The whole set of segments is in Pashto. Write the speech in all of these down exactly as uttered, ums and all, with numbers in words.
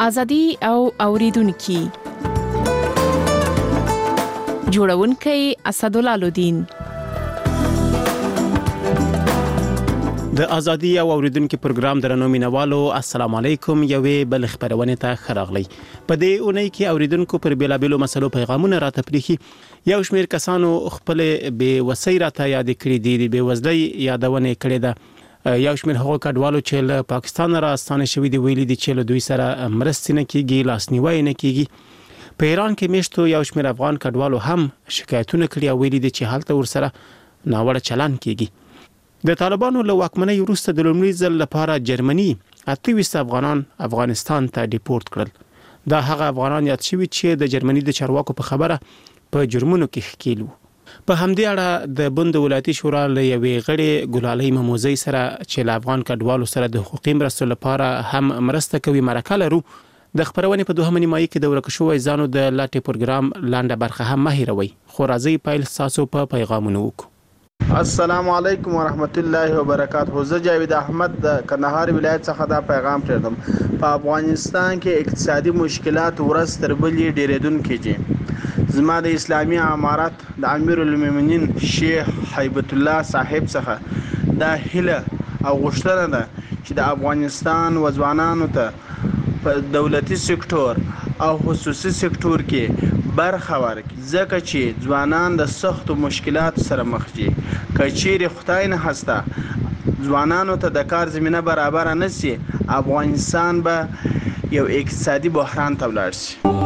ازادي او اوریدونکو جوړونکي اسدالله لودین د ازادي او اوریدونکو پروګرام درنو مینوالو السلام علیکم یوې بل خبرونه ته خراغلی په دې اونۍ کې اوریدونکو پر بیلابېلو مسلو پیغامونه راته پریخي یو شمېر کسانو خپل به وسۍ راته یاد کړې دي به وزلۍ یادونه کړې ده یو شمېر هغو کډوالو چې له پاکستان راستانه شوي دي ویلي دي چې له دوی سره مرستې نه کیږي لاسنیوي نه کیږي په ایران کې میشتو یو شمېر افغان کډوالو هم شکایتونه کړي او ویلي دي چې هلته ورسره ناوړه چلند کیږي د طالبانو له واکمنۍ وروسته د لومړي ځل لپاره جرمني اته ویشت افغانان افغانستان ته ډیپورت کړل دا هغه افغانان یاد شوي چې د جرمني د چارواکو په خبره په جرمونو کې ښکیل وو په همدې اړه د بند ولایتي شورا له یوې غړي ګلالۍ مموزي سره چې له افغان کډوالو سره د حقوقي مرستو لپاره هم مرسته کوي مرکه لرو د خبرونې په دوهمه نیمایي کې د ورک شوی ځانو د لاټي پروګرام لاندې برخه هم مهیروي خو راځي پایل تاسو په پیغامونو وکړو السلام علیکم ورحمت الله وبرکاته. زه جاوید احمد د کندهار ولایت څخه دا پیغام پردم. په افغانستان کې اقتصادي مشکلات ورځ تر بلې ډیریدونکې دي. زما د اسلامي امارت د امیر المؤمنین شیخ هیبت الله صاحب څخه دا هیله او غوښتنه ده چې د افغانستان وځوانانو ته په دولتي سکتور او خصوصي سکتور کې برخه ورکړي ځکه چې ځوانان د سختو مشکلاتو سره مخ دي. که چیرې خدای نه هسته ځوانانو ته د کار زمینه برابر نه سي افغانستان به یو اقتصادي بحران ته ولاړ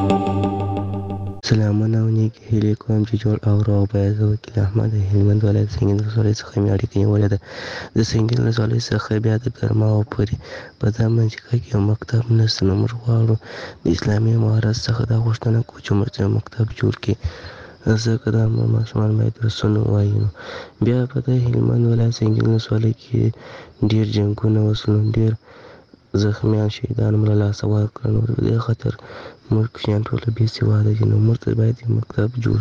شي. سلامونه او نیک هیلې کوم چې جوړ او روغ به زه وکیل احمد د هلمند ولایت سنګین ولسوالۍ څخه مې اړیکه نیولې ده. د سنګین ولسوالۍ څخه بیا د ګرماو پورې په دا منطقه کې یو مکتب نشته نو موږ غواړو د اسلامي امارت څخه دا غوښتنه کوو چې موږ ته مکتب جوړ کړي ځکه دا ماشومان باید درسونه ووایي. نو بیا په د هلمند ولایت سنګین ولسوالۍ کې ډېر جنګونه وسول ډېر زخمیان شهیدان مو له لاسه ورکړل نو په دې خاطر موږ کوچنیان ټوله بې سواده دي نو موږ ته باید یو مکتب جوړ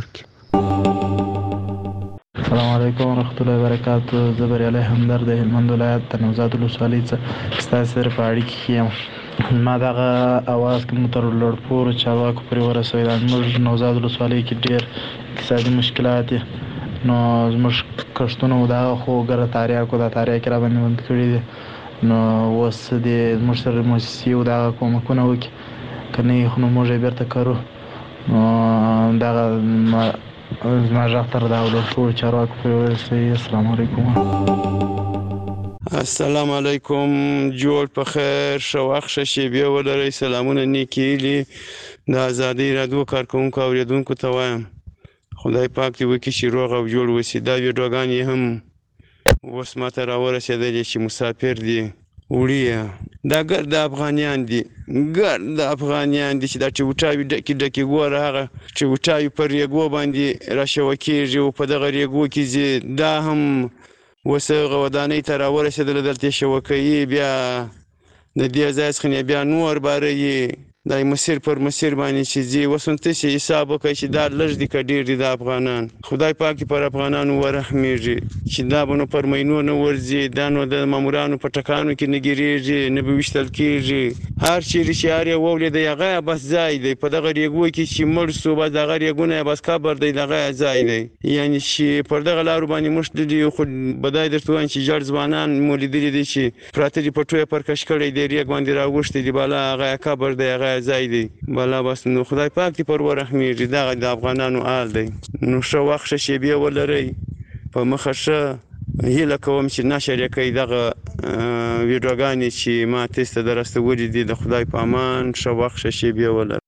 کړي. السلام علیکم ورحمت الله وبرکاته. زه بریالی همدرد د هلمند ولایت د نوزاد ولسوالۍ څخه ستاسو سره په اړیکه کې یم. ما دغه اواز که مو تر لوړپوړو چارواکو پورې ورسوي دا زموږ نوزاد ولسوالۍ کې ډېر اقتصادي مشکلات دي نو زموږ کښتونه و دغه خو ګره تاریاکو دا تاریاکې را باندې بند کړي دي نو اوس دې زموږ سره موسسې و دغه کومکونه وکړي که نه یې خو نو موږ یې بېرته کرو نو دغه زما غږ تر دغه لوړپوړو چارواکو پورې ورسوي. السلام علیکم. السلام علیکم. جوړ په خیر ښه وخت ښه شیبې ولرئ. سلامونه نیکې هیلې د ازادۍ راډیو کارکوونکو اورېدونکو ته وایم خدای پاک دې وکړي چې روغ او جوړ اوسي. دا ویډیوګانې هم اوس ماته راورسېدلې چې مسافر دي وړي دا ګرد افغانیان دي ګرد افغانیان دي چې دا ټوټاوي ډکې ډکې ګوره هغه ټوټاوي په ریګو باندې راشوه کېږي او په دغه ریګو کې ځي دا هم اوس هغه ودانۍ ته راورسېدله دلته یې شوه کوي بیا د دې ځای څخه بیا نور باره دا مسیر پر مسیر باندې چې ځي اوس نو تاسې حساب وکړئ چې دا لږ دي که ډېر دي د افغانان. خدای پاک پر افغانانو ورحمېږي چې دا به نو پر مینو نه ورځي دا نو د مامورانو په ټکانو کې نه ګیرېږي نه به ویشتل کېږي. هر چیرې چې هر یې وولېدی هغه یې بس ځای دی په دغه ریګو کې چې مړ سو بس دغه ریګونه یې بس قبر دی دغه یې ځای دی. یعنې چې پر دغه لارو باندې موږ تللي یو خو بدای درته ووایم چې جړ ځوانان مو لیدلي دي چې پراته دي پټو یې پر کش کړی دی ریګ باندې راوښتی دي بالا هغه یې قبر دی هغه ځای دی بالا بس نو خدای پاک دې پر ورحمېږي دغه د افغانانو حال دی. نو ښه وخت ښه شیبې ولرئ په مخه ښه هیله کوم چې نشر یې کوي دغه ویډیوګانې چې ما تاسو ته دررسولي دي. د خدای په امان ښه وخت ښه شیبې ولرئ.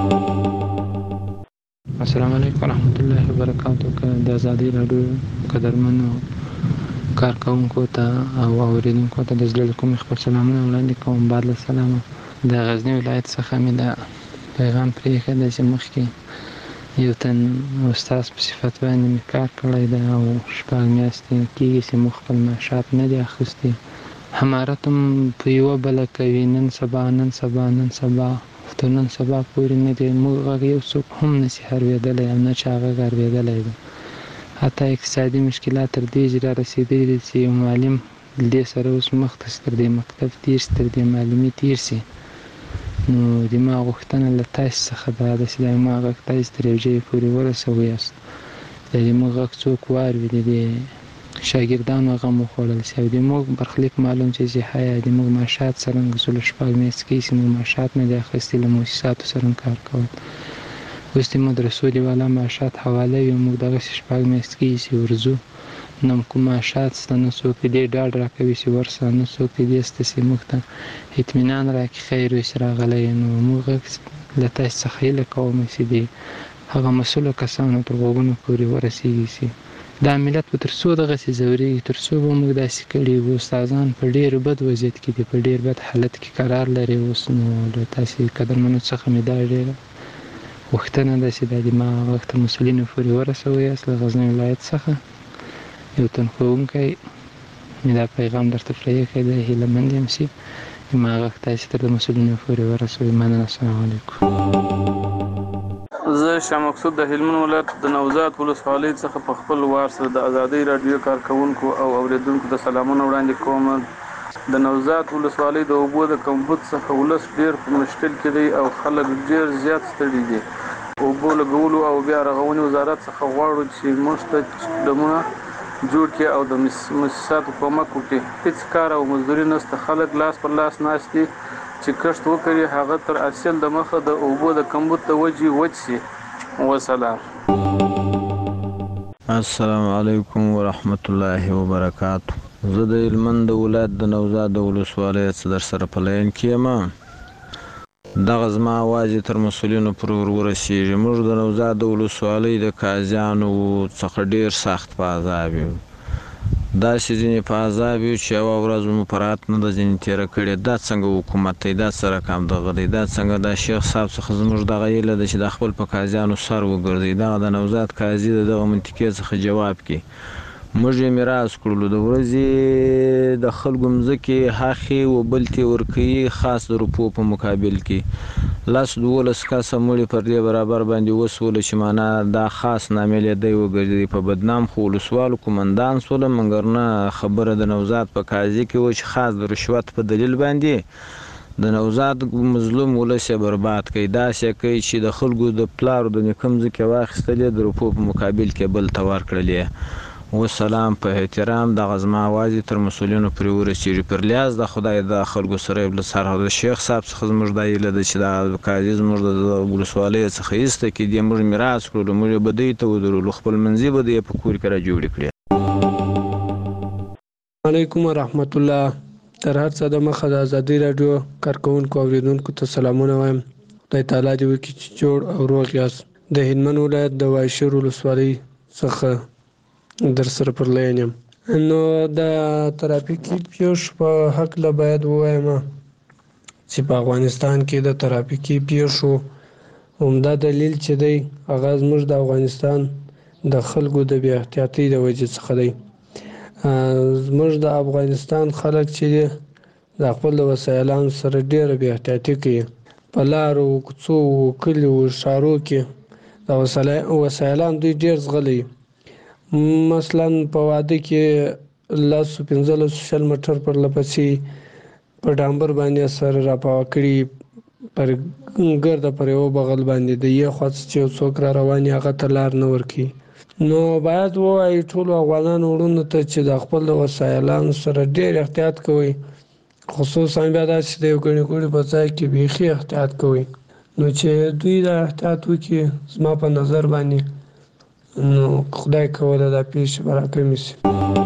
السلام علیکم ورحمت الله وبرکاته. د ازادۍ راډیو قدرمنو کارکوونکو ته او اوریدونکو ته د زړه له کومې خپل سلامونه وړاندې کوم. بعد له سلامه د غزني ولایت څخه مې دا پیغام پرېښی دی چې مخکې یو تن استاذ په صفت باندې مې کار کړی دی او شپږ میاشتې کېږي چې موږ خپل معاشات نه دي اخیستي. همارت هم په یوه بله کوي نن سبا نن سبا نن سبا تر نن سبا پورې نه دی موږ غږ یو څوک هم نشي هروېدلی او نه چې هغه غږ اورېدلی دی. حتی اقتصادي مشکلات تر دې چې را رسېدلي دي چې یو معلم دې سره اوس مخ ته تر دې مکتب تېر شي تر دې معلمي تېر شي نو د ما غوښتنه له تاسې څخه دا ده چې دا ما غږ تاسې تر یو ځایه پورې ورسوئ. د زموږ غږ څوک واوري، د دې شاګردانو غم وخوړل شي او د موږ برخلیک معلوم شي چې هیا د موږ معاشات څرنګه شو. له شپږ میاشتې کېږي چې موږ معاشات نه دي اخیستي، له مؤسساتو سره کار کول. اوس د مدرسو د والا معاشات حواله وي، موږ دغسې شپږ میاشتې کېږي چې ورځو، نه کوم معاشات شته، نه څوک د دې ډاډ راکوي چې ورسه، نه څوک د دې شته چې موږ ته اطمینان راکړي خیر وي چې راغلی. نو موږ له تاسې څخه هیله کوم چې د هغه مسؤلو کسانو تر غوږونو پورې ورسېږي چې دا ملت به تر څو دغسې ځورېږي، تر څو به موږ داسې کړي وو. استادان په ډېر بد وضعیت کې دي، په ډېر بد حالت کې قرار لري اوس. نو له تاسې قدرمنو څخه مې دا ډېره غوښتنه ده چې دا د ما غږ تر مسؤلینو پورې ورسوئ. له غزني ولایت څخه یو تن ښوونکی مې دا پیغام درته پرېښی دی، هیله مند یم چې ما غږ تاسې تر د مسؤلینو پورې ورسوئ. مننه، السلام علیکم. زه شاه مقصود د هلمند ولایت د نوزاد ولسوالۍ څخه په خپل وار سره د ازادۍ راډیو کارکوونکو او اوریدونکو ته سلامونه وړاندې کوم. د نوزاد ولسوالۍ د اوبو د کمبود څخه ولس ډېر په مشکل کې دی او خلک ډېر زیات ستړي دي. اوبو لګولو او بیا رغونې وزارت څخه غواړو چې موږ ته ډمونه جوړ کړي او د مؤسساتو کومک وکړي. هیڅ کار او مزدوري نشته، خلک لاس پر لاس ناست دي چې کښت وکړي، هغه تر حاصل د مخه د اوبو د کمبود د وجې وچ شي. وسلام. السلام علیکم ورحمت الله وبرکاتو. زه د هلمند ولایت د نوزاد د ولسوالۍ څخه در سره په لاین کې یم. دغه زما اواز یې تر مسؤلینو پورې ور ورسېږي. موږ د نوزاد د ولسوالۍ د قاضیانو څخه ډېر سخت په عذاب یو. داسې ځینې په عذاب یو چې یوه ورځ مو په رات نه ده ځینې تېره کړې. دا څنګه حکومت دی؟ دا څه رقم دغه دی؟ دا څنګه دا شیخ صاحب څخه زموږ دغه هیله ده چې د خپل په قاضیانو سر وګرځوي. دغه د نوزاد قاضي د دغه منطقې څخه جواب کړي. موږ یې میراث کړلو، د ورځې د خلکو مځکې هخې و بل ته ورکوي، خاص د روپو په مقابل کې. لس دولس کسه مړي پر دې برابر باندې وسوله چې معنا دا خاص نامې دی وګرځېدی په بدنام. خو ولسوالو قومندان سوله، مګر نه خبره د نوزاد په قاضي کې و چې خاص د رشوت په دلیل باندې د نوزاد مظلوم ولس یې برباد کوي. داسې کوي چې د خلکو د پلارو د نیکه مځکې واخیستلې، د روپو په مقابل کې بل ته ورکړلې. وسلام. په احترام دغه زما اواز یې تر مسؤلینو پورې ورسېږي. پر لیاز د خدای د خلکو سره یې له سره د شیخ صاحب څخه زموږ دا هیله ده چې دا قاضي زموږ د ولسوالۍ څخه ایسته کړي. دې موږ میراث کړلو، موږ یې بدۍ ته ودرولو، خپل منځي به د یې په کور کې را جوړې کړې. علیکم ورحمت الله. تر هر څه د مخه د ازادۍ راډیو کارکوونکو اوریدونکو ته سلامونه وایم. خدای تعالی دې وکړي چې جوړ او روغ یاست. د هلمند ولایت د وایشر ولسوالۍ څخه در سره پر لاین یم. نو د ترافیکي پیښو په هکله باید ووایم چې په افغانستان کې د ترافیکي پیښو عمده دلیل چې دی هغه زموږ د افغانستان د خلکو د بې احتیاطۍ د وجې څخه دی. زموږ د افغانستان خلک چې دی د خپل وسایلانو سره ډېره بې احتیاطي کوي. په لارو، کوڅو، کلیو، ښارو کې د وسایلان دوی ډېر زغلی. مثلا په واده کې لسو پنځلسو شل مټر پر لپسې په ډامبر باندې سره راپاوه کړي، پر ګرده پر یو بغل باندې د یو خوا چې یو څوک را روان وي هغه ته لار نه ورکوي. نو باید ووایو ټولو افغانانو وروڼو ته چې د خپل وسایلانو سره ډېر احتیاط کوئ، خصوصا بیا داسې د یو ګڼې ګوڼې په ځای کې بیخي احتیاط کوئ. نو چې دوی دا احتیاط وکړي زما په نظر باندې نو خدای کوله دا پیښې به راکمې شي.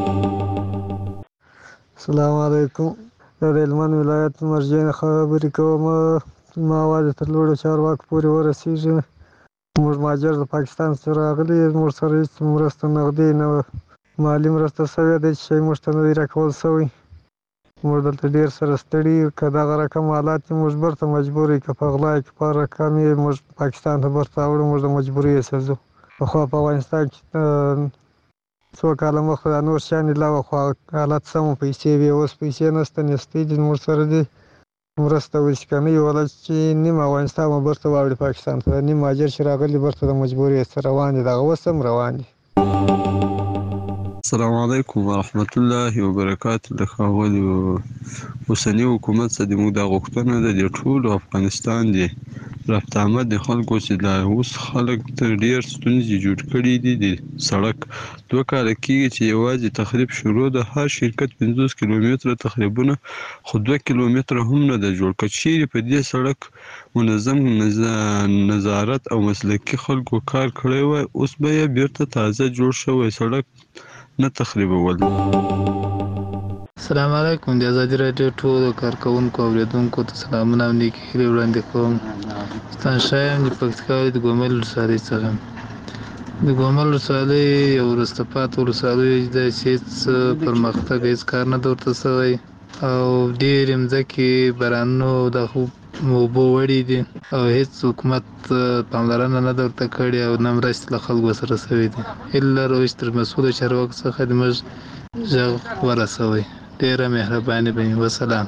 السلام علیکم. د هلمند ولایت مرجع نه خبرې کوم. زما اواز تر لوړو چارواکو پورې ورسېږي. موږ مهاجر د پاکستان څخه راغلي، موږ سره هېڅ مرسته نغدي نه مالي مرسته شوې ده چې شی موږ ته نه دی راکول شوی. موږ دلته ډېر سره ستړي یو. که دغه رقم حالات یې موږ برته مجبور یو، که په غلا یې که په هر رقم یې موږ پاکستان ته برته راوړو، موږ د مجبورۍ څخه ځو. پخوا په افغانستان کې څو کاله مخکې دا نور شیان یې لا وه، خو حالت سم و، پیسې وې. اوس پیسې نشته، نیستۍ دي موږ سره دي. مرسته وشي که نه یې ولا چې نیم افغانستان به برته واوړي پاکستان ته. نیم مهاجر چې راغلي برته د مجبورۍ څخه روان دي، دغه اوس هم روان دي. السلام علیکم ورحمت الله وبرکاته. د ښاغلي اوسني حکومت څخه زموږ دا غوښتنه ده د ټولو افغانستان دی رفت آمد د خلکو چې دا اوس خلک تر ډېر ستونزې جوړ کړي دي. د سړک دوه کاله کېږي چې یوازې تخریب شروع ده. هر شرکت پنځوس کیلومتره تخریبونه خو دوه کیلومتره هم نه ده جوړ. که چیرې په دې سړک منظم نظارت او مسلکي خلکو کار کړی وای اوس به یې بیرته تازه جوړ شوی سړک نه تخریبول. السلام علیکم. د ازادي راډیو ټولو کارکوونکو او اوریدونکو ته سلامونه او نیکې هیلې وړاندې کوم. ستاسو یم د پکتیکا د ګومل ولسوالۍ څخه. د ګومل ولسوالۍ یو وروسته پاتې ولسوالۍ ده چې هېڅ پرمختګ هېڅ کار نه ده ورته سوی او ډېرې مځکې بارانونو د اوبو وړي دي او هېڅ حکومت پاملرنه نه ده ورته کړې او نه مرستې له خلکو سره سوي دي. هیله لرو چې تر مسؤلو چارواکو څخه د موږ غږ ورسوئ. ډیره مهرباني به وي. وسلام.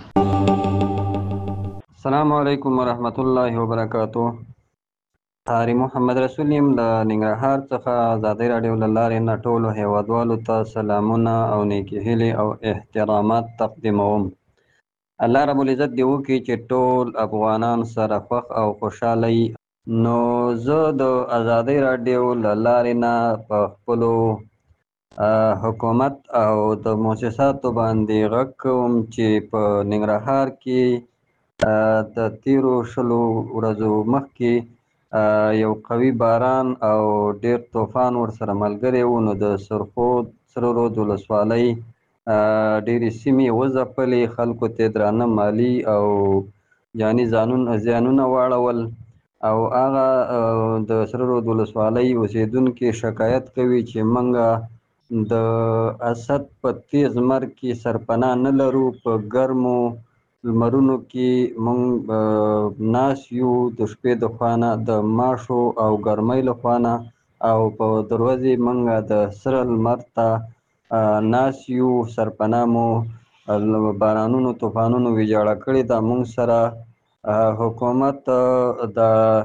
السلام علیکم ورحمت الله وبرکاتو. طارق محمد رسول یم له ننګرهار څخه ازادي راډیو له لارې نه ټولو هیوادوالو ته سلامونه او نیکې هیلې او احترامات تقدیموم. الله رب العزت دې وکړي چې ټول افغانان سره خوښ او خوشحاله وي. نو زه د ازادي راډیو له لارې نه په خپلو حکومت او د مؤسساتو باندې غږ کوم چې په ننګرهار کې د تیرو شلو ورځو مخکې یو قوي باران او ډیر طوفان ورسره ملګری و. نو د سرخود سره رود ولسوالۍ ډېرې سیمې وځپلې. خلکو ته درانه مالي او جاني زیانونه واړول او هغه د سره رود ولسوالۍ اوسېدونکي شکایت کوي چې موږ د اسد په تیز مرګ کې سرپناه نه لرو. په ګرمو لمرونو کې موږ ناست یو د شپې د خوا نه د ماشو او ګرمۍ له خوا نه او په د ورځې موږ د سره لمر ته ناست یو. سرپناه مو بارانونو طوفانونو ویجاړه کړې ده. موږ سره حکومت د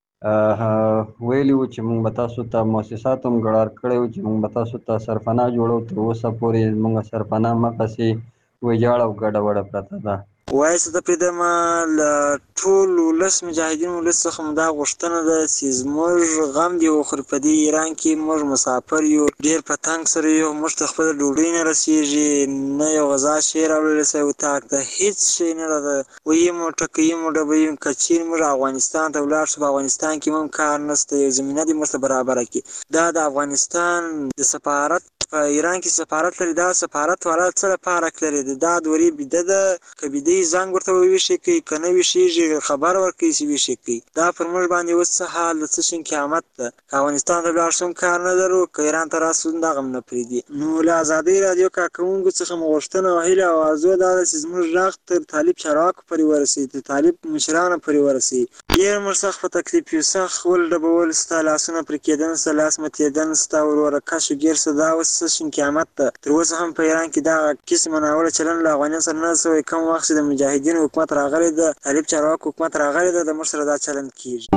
ویلي وو چې موږ به تاسو ته مؤسسات هم ګړار کړی وو چې موږ به تاسو ته سرپناه جوړو. تر اوسه پورې موږ سرپناه مقاسې ویجاړه او ګډه وډه پرته ده. وایسته د پریدمه له ټول ولس مجاهدین ولس څخه مو دا غوښتنه ده چې زموږ غم دې وخوري. په دې ایران کې موږ مسافر یو، ډېر په تنګ سره یو. موږ ته خپله ډوډۍ نه رسېږي، نه یو غذا شی راوړلی سوی اتاق ته، هېڅ شی نه راته. ویي مو ټکوي مو ډبوي. که چېرې موږ افغانستان ته ولاړ شو، په افغانستان کې هم کار نشته، یو زمینه دې موږ ته برابره کړي. دا د افغانستان د سفارت په ایران کې سفارت لري. دا سفارت والا څه لپاره لري؟ دا دورې بیده ده. که بیده زنګ ورته وویشي کوي، که نه ویشېږي خبر ورکوي چې ویشي کوي. دا پر موږ باندې اوس څه حال د څه شي قیامت ده. که افغانستان ته ولاړ شو کار نه لرو، که ایران ته راسو دغه هم نه پرېږدي. نو له ازادۍ راډیو کارکوونکو څخه مو غوښتنه او هیله او آرزو دا ده چې زموږ غږ تر طالب چارواکو پورې ورسوي، تر طالب مشرانو پورې ورسوي. ډېر موږ سخت په تکلیف یو، سخت ولډبول ستا لاسونه پرې کېدن ستا لاس متېدن ستا وروره کش و ګیر سه. دا اوس څه شي قیامت ده. تر اوسه هم په ایران کې دغه قسمه ناوړه چلند له افغانانو سره نه سوی. کوم وخت چې د مجاهدینو حکومت راغلی ده، طالب چارواکو حکومت راغلی ده، د موږ سره دا چلند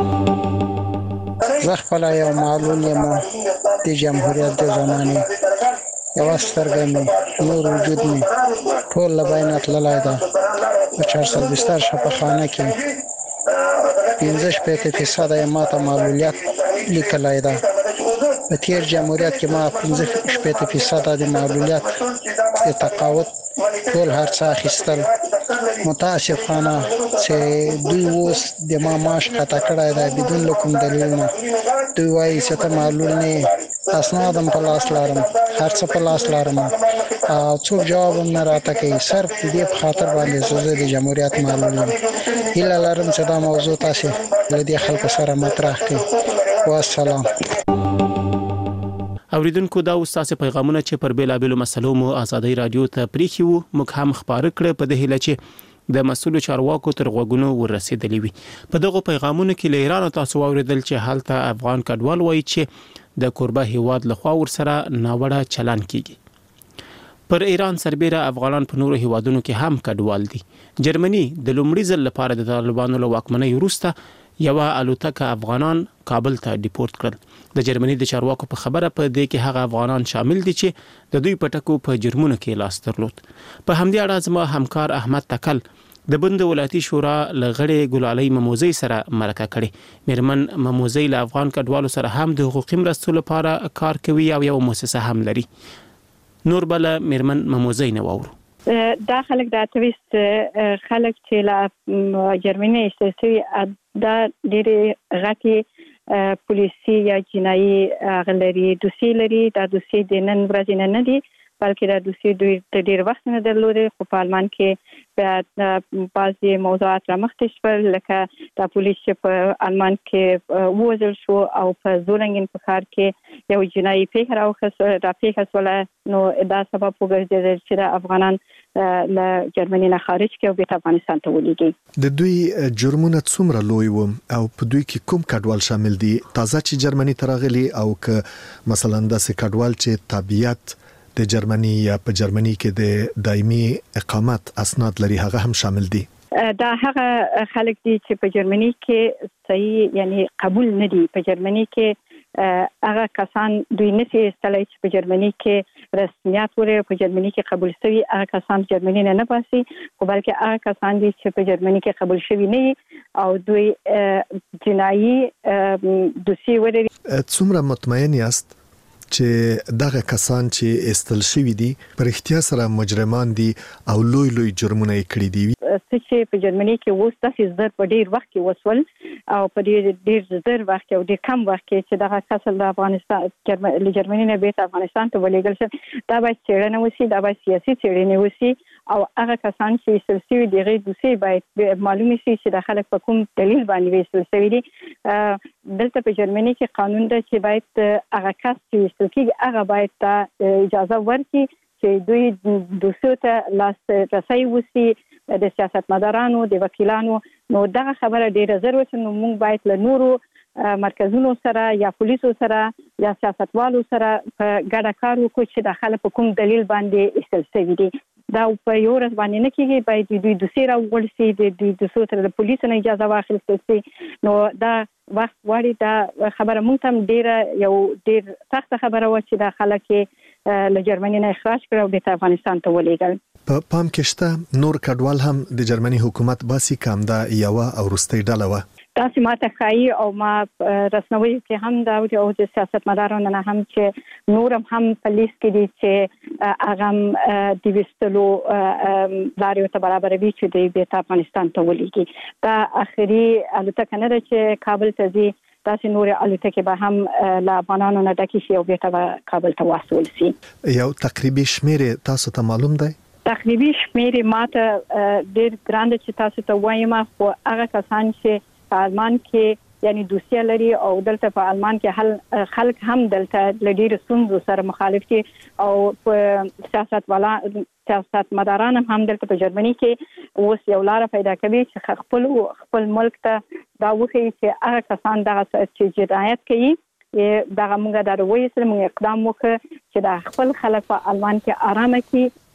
کېږي. زه خپله یو معلول یم د جمهوریت د زمانې. یوه سترګه مې نور وجود مې ټول له بینه تللی ده. په چار سل بستر شفاخانه کې پنځه شپېته فیصده یې ما ته معلولیت لیکلی ده. په تېر جمهوریت کې ما پنځه شپېته فیصده د معلولیت د تقاعد ټول هر څه اخیستل. متاسفانه چې دوی اوس د ما معاش قطع کړی دی بدون له کوم دلیل نه. دوی وایي چې ته معلول نه یې، اسناد هم په لاس لرم، هر څه په لاس لرم او څوک جواب هم نه راته کوي. صرف د دې په خاطر باندې چې زه د جمهوریت معلول یم. هیله لرم چې دا موضوع تاسې له دې خلکو سره مطرح کړئ. والسلام. اوریدونکو دا اوس تاسو پیغامونه چې پر بیلابېلو مسلو مو ازادي رادیو ته پریښي وو موږ هم خبره کړې په دې هیله چې د مسؤلو چارواکو تر غوږونو ورسېدلې وي. په دغه پیغامونو کې له ایران تاسو اوریدل چې هلته افغان کډوال وایي چې د کوربه هیواد لخوا ورسره ناوړه چلند کیږي. پر ایران سربېره افغانان په نورو هیوادونو کې هم کډوال دي. جرمني د لومړي ځل لپاره د طالبانو له واکمنۍ وروسته یو الوتکه افغانان کابل ته ډیپورت کړل د جرمني د چارواکو په خبره په دې کې هغه افغانان شامل دي چې د دوی په ټکو په جرمونو کې لاس درلود. په همدې اړه زما همکار احمد تکل د بند ولایتي شورا لغړې ګلالۍ مموزي سره مرکه کړې. میرمن مموزي له افغان کډوالو سره هم د حقوقي مرستو لپاره کار کوي او یو مؤسسه هم لري. نور بل میرمن مموزي نه وورو. دا خلک د اتويست خلک چې لا جرمني استثوي دا ډېر غټي پولیسي یا جنایي غلري دوسي لري. دا دوسي د نن ورځې نه دي بلکې دا دوسي دوی د ډېر وخت نه درلودي. خو په آلمان کې په بعضي موضوعات رامخته شول لکه دا پولیس چې په آلمان کې ووژل شو او په زولنګین په ښار کې یو جنایي پیښه راوخیسته دا پیښه شوله نو دا سبب وګرځېدل چې د افغانان له جرمني نه خارج کړي او بیرته افغانستان ته ولېږي. د دوی جرمونه څومره لوی و او په دوی کې کوم کډوال شامل دي تازه چې جرمني ته راغلي او که مثلا داسې کډوال چې طبيعت د جرمني یا په جرمني کې د دایمي اقامت اسناد لري هغه هم شامل دي؟ دا هغه خلک دي چې په جرمني کې صحیح یعنی قبول نه دي. په جرمني کې هغه کسان دوی نشي استلای چې په جرمني کې رسمیت ولري په جرمني کې قبول شوي هغه کسان جرمني نه نه باسي خو بلکې هغه کسان دي چې په جرمني کې قبول شوي نه او دوی جنایي دوسي ولري. څومره مطمئن یاست چې دغه کسان چې استل شوی دي پر اختیار سره مجرمان دي او لوی لوی جرمونه کړی دي؟ چې په جرمني کې اوس تاسو زر په ډیر وخت کې وسول او په ډیر ډیر زر وخت او ډیر کم وخت کې چې دغه کسل د افغانستان له جرمني نه بیرته افغانستان ته ولېږل شي دا باید څېړنه وشي دا باید سیاسي څېړنه وشي او هغه کسان چې استل شوي دي غیر دوسي باید معلومه شي چې د خلک په کوم دلیل باندې استل شوي دي. دلته په جرمني کې قانون دی چې باید هغه کس چې استل کېږي هغه باید ته اجازه ورکړي چې دوی دوسیو ته لاس رسي وشي د سیاستمدارانو د وکیلانو. نو دغه خبره ډیره ضروري ده. نو موږ باید له نورو مرکزونو سره یا پولیسو سره یا سیاستوالو سره په ګډه کار وکړو چې د خلک په کوم دلیل باندې استل شوي دي. دا په یو ورځ باندې نه کېږي باید دوی دوسي راوغوړل شي د دوی دوسیو سره د پولیسو نه اجازه واخیستل شي. نو دا وخت غواړي. دا خبره موږ ته ډیره یو ډیر سخته خبره وه چې دا خلک له جرمني نه اخراج کړ او بیرته افغانستان ته ولېږل. په پام کې شته نور کډوال هم د جرمني حکومت باسي کم دا یو او وروستۍ ډله وه؟ تاسو ماته ښایي او ما رسنوي کې هم دا او د سیاستمدارانو نه هم چې نور هم په لیست کې دي چې هغه د وستلو لارې ورته برابروي چې د بیرته افغانستان ته ولېږي. دا آخري الوتکه نه ده چې کابل ته ځي. تاسو نور الوتکې به هم له افغانانو نه ډکې شي او بیرته کابل ته واستول شي. یو تقریبي شمیر تاسو ته معلوم دی؟ تقریبي شمیر ماته ډېر ګران چې تاسو ته وایم خو هغه کسان چې په آلمان کې یعنی دوسیه لري او دلته په آلمان کې حل خلک هم دلته له ډېر ستونزو سره مخالف دي او په سیاست والا سیاست مداران هم دلته په جرمني کې اوس یو لار پیدا کوي چې خپل خپل ملک ته دا وخی چې هغه کسان دغه چې جنایت کوي دغه موږ د روي سره موږ اقدام وکړو چې د خپل خلک په آلمان کې آرامه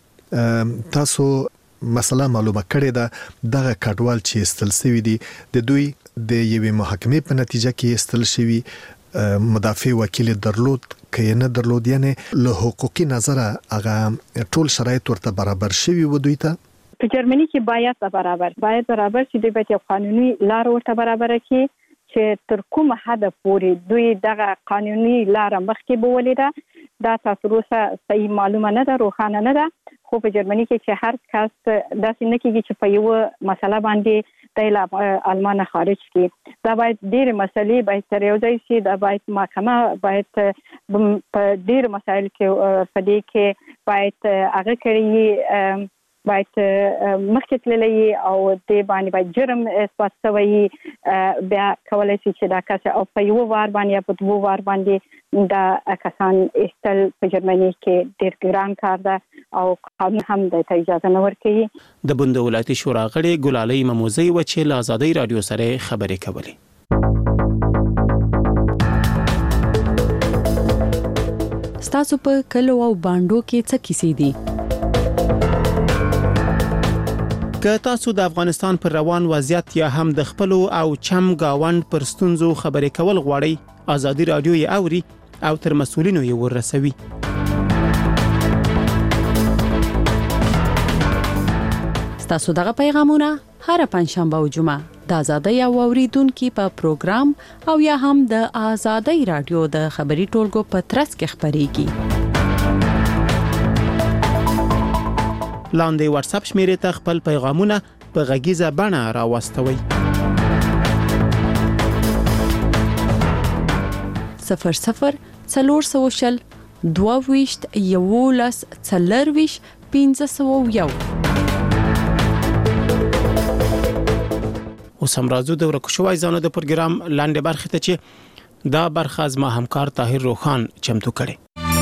کړي. تاسو مسله معلومه کړې ده دغه کډوال چې استل شوی دي د دوی د یوې محاکمې په نتیجه کې استل شوی مدافع وکیل درلود که نه درلود یعنی له حقوقي نظره هغه ټول شرایط ورته برابر شوی و دوی ته؟ په جرمني کې باید برابر باید برابر چې دوی باید یو قانوني لار ورته برابر کړي چې تر کومه حد پورې دوی دغه قانوني لار مخکې بولېده. دا تاسو روسه صحیح معلومه نه ده روښانه نه ده خو په جرمني کې چې هر کس داسې نه کېږي چې په یو مسله باندې د آلمان خارج کړي. دا باید ډېر مسلې باید تر یو ځای شي. دا باید محکمه باید په ډېر مسایل کې په دې کې باید هغه کړي باید مخکې تللی او د باندې باید جرم اثبات شوی بیا کولای شي چې دا کس او په یو وار باندې یا په دوه وار باندې دا کسان استل په جرمني کې ډېر ګران کار ده او قانون هم د اجازه نه ورکوي. د بند ولایتي شورا غړي ګلالۍ مموزي و چې له آزادۍ رادیو سره خبرې کولې. ستاسو په کلو او باندو کې څه کیسې دي؟ که تاسو د افغانستان پر روان وضعیت یا هم د خپل او چم گاوند پر ستونزو خبرې کول غواړئ، ازادي رادیو یې اوري او تر مسؤلینو یې ورسوي. ستاسو دغه پیغامونه هر پنځشنبه او جمعه د ازادۍ او اوریدونکو په پروګرام او یا هم د ازادۍ رادیو د خبري ټولګو په ترڅ کې خبريږي. لاندې واتس اپ شمیرې ته خپل پیغامونه په غږیزه بڼه راوستوئ. صفر صفر څلور سوه شل دوه ویشت یولس څلور ویشت پنځه سوه یو. اوس هم راځو د ورکو شوی ځانو د پروګرام لاندې برخه ته چې دا برخه زما همکار طاهر روخان چمتو کړي.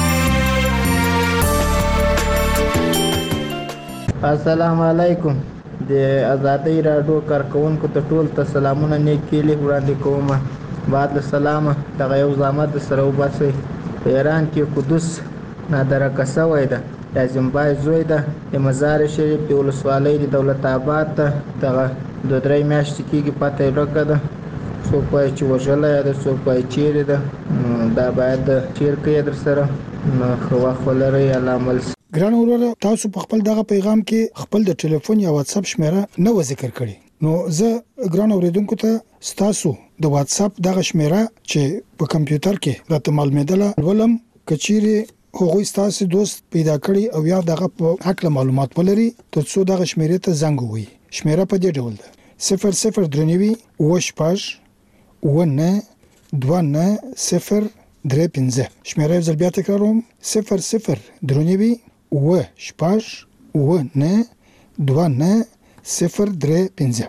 السلام علیکم. د ازادۍ رادیو کارکونکو ته ټول ته سلامونه نیکې له وړاندې کوم. بعد السلام دغه یو زحمت سره وباسي. په ایران کې قدس نادره شوی ده، د زمبای زوی ده، د مزار شریف د ولسوالۍ د دولت آباد ته دغه د درې میاشتې کېږي پته یې ورکه ده. څوک وایي چې وژلی ده، څوک وایي چیرې ده. دا باید چیر کوي در سره نو ښه وخت ولرئ. الله عمل ګران وروره، تاسو په خپل دغه پیغام کې خپل د ټلیفون یا واتس اپ شمیره نه و ذکر کړی. نو زه ګران اوریدونکو ته ستاسو د واتس اپ دغه شمیره چې په کمپیوټر کې راته معلومېدله ولم کچيري هغوی ستاسو دوست پیدا کړی او یا دغه په حق معلومات ولري ترڅو دغه شمیره ته زنګ ووي. شمیره په دې ډول ده: صفر صفر درنوي وش پاش ونه دوه نه صفر درې پنځه. شمیره زل بیا تکراروم: صفر صفر درنوي و شپاش و نه دوه نه صفر درې پنځه.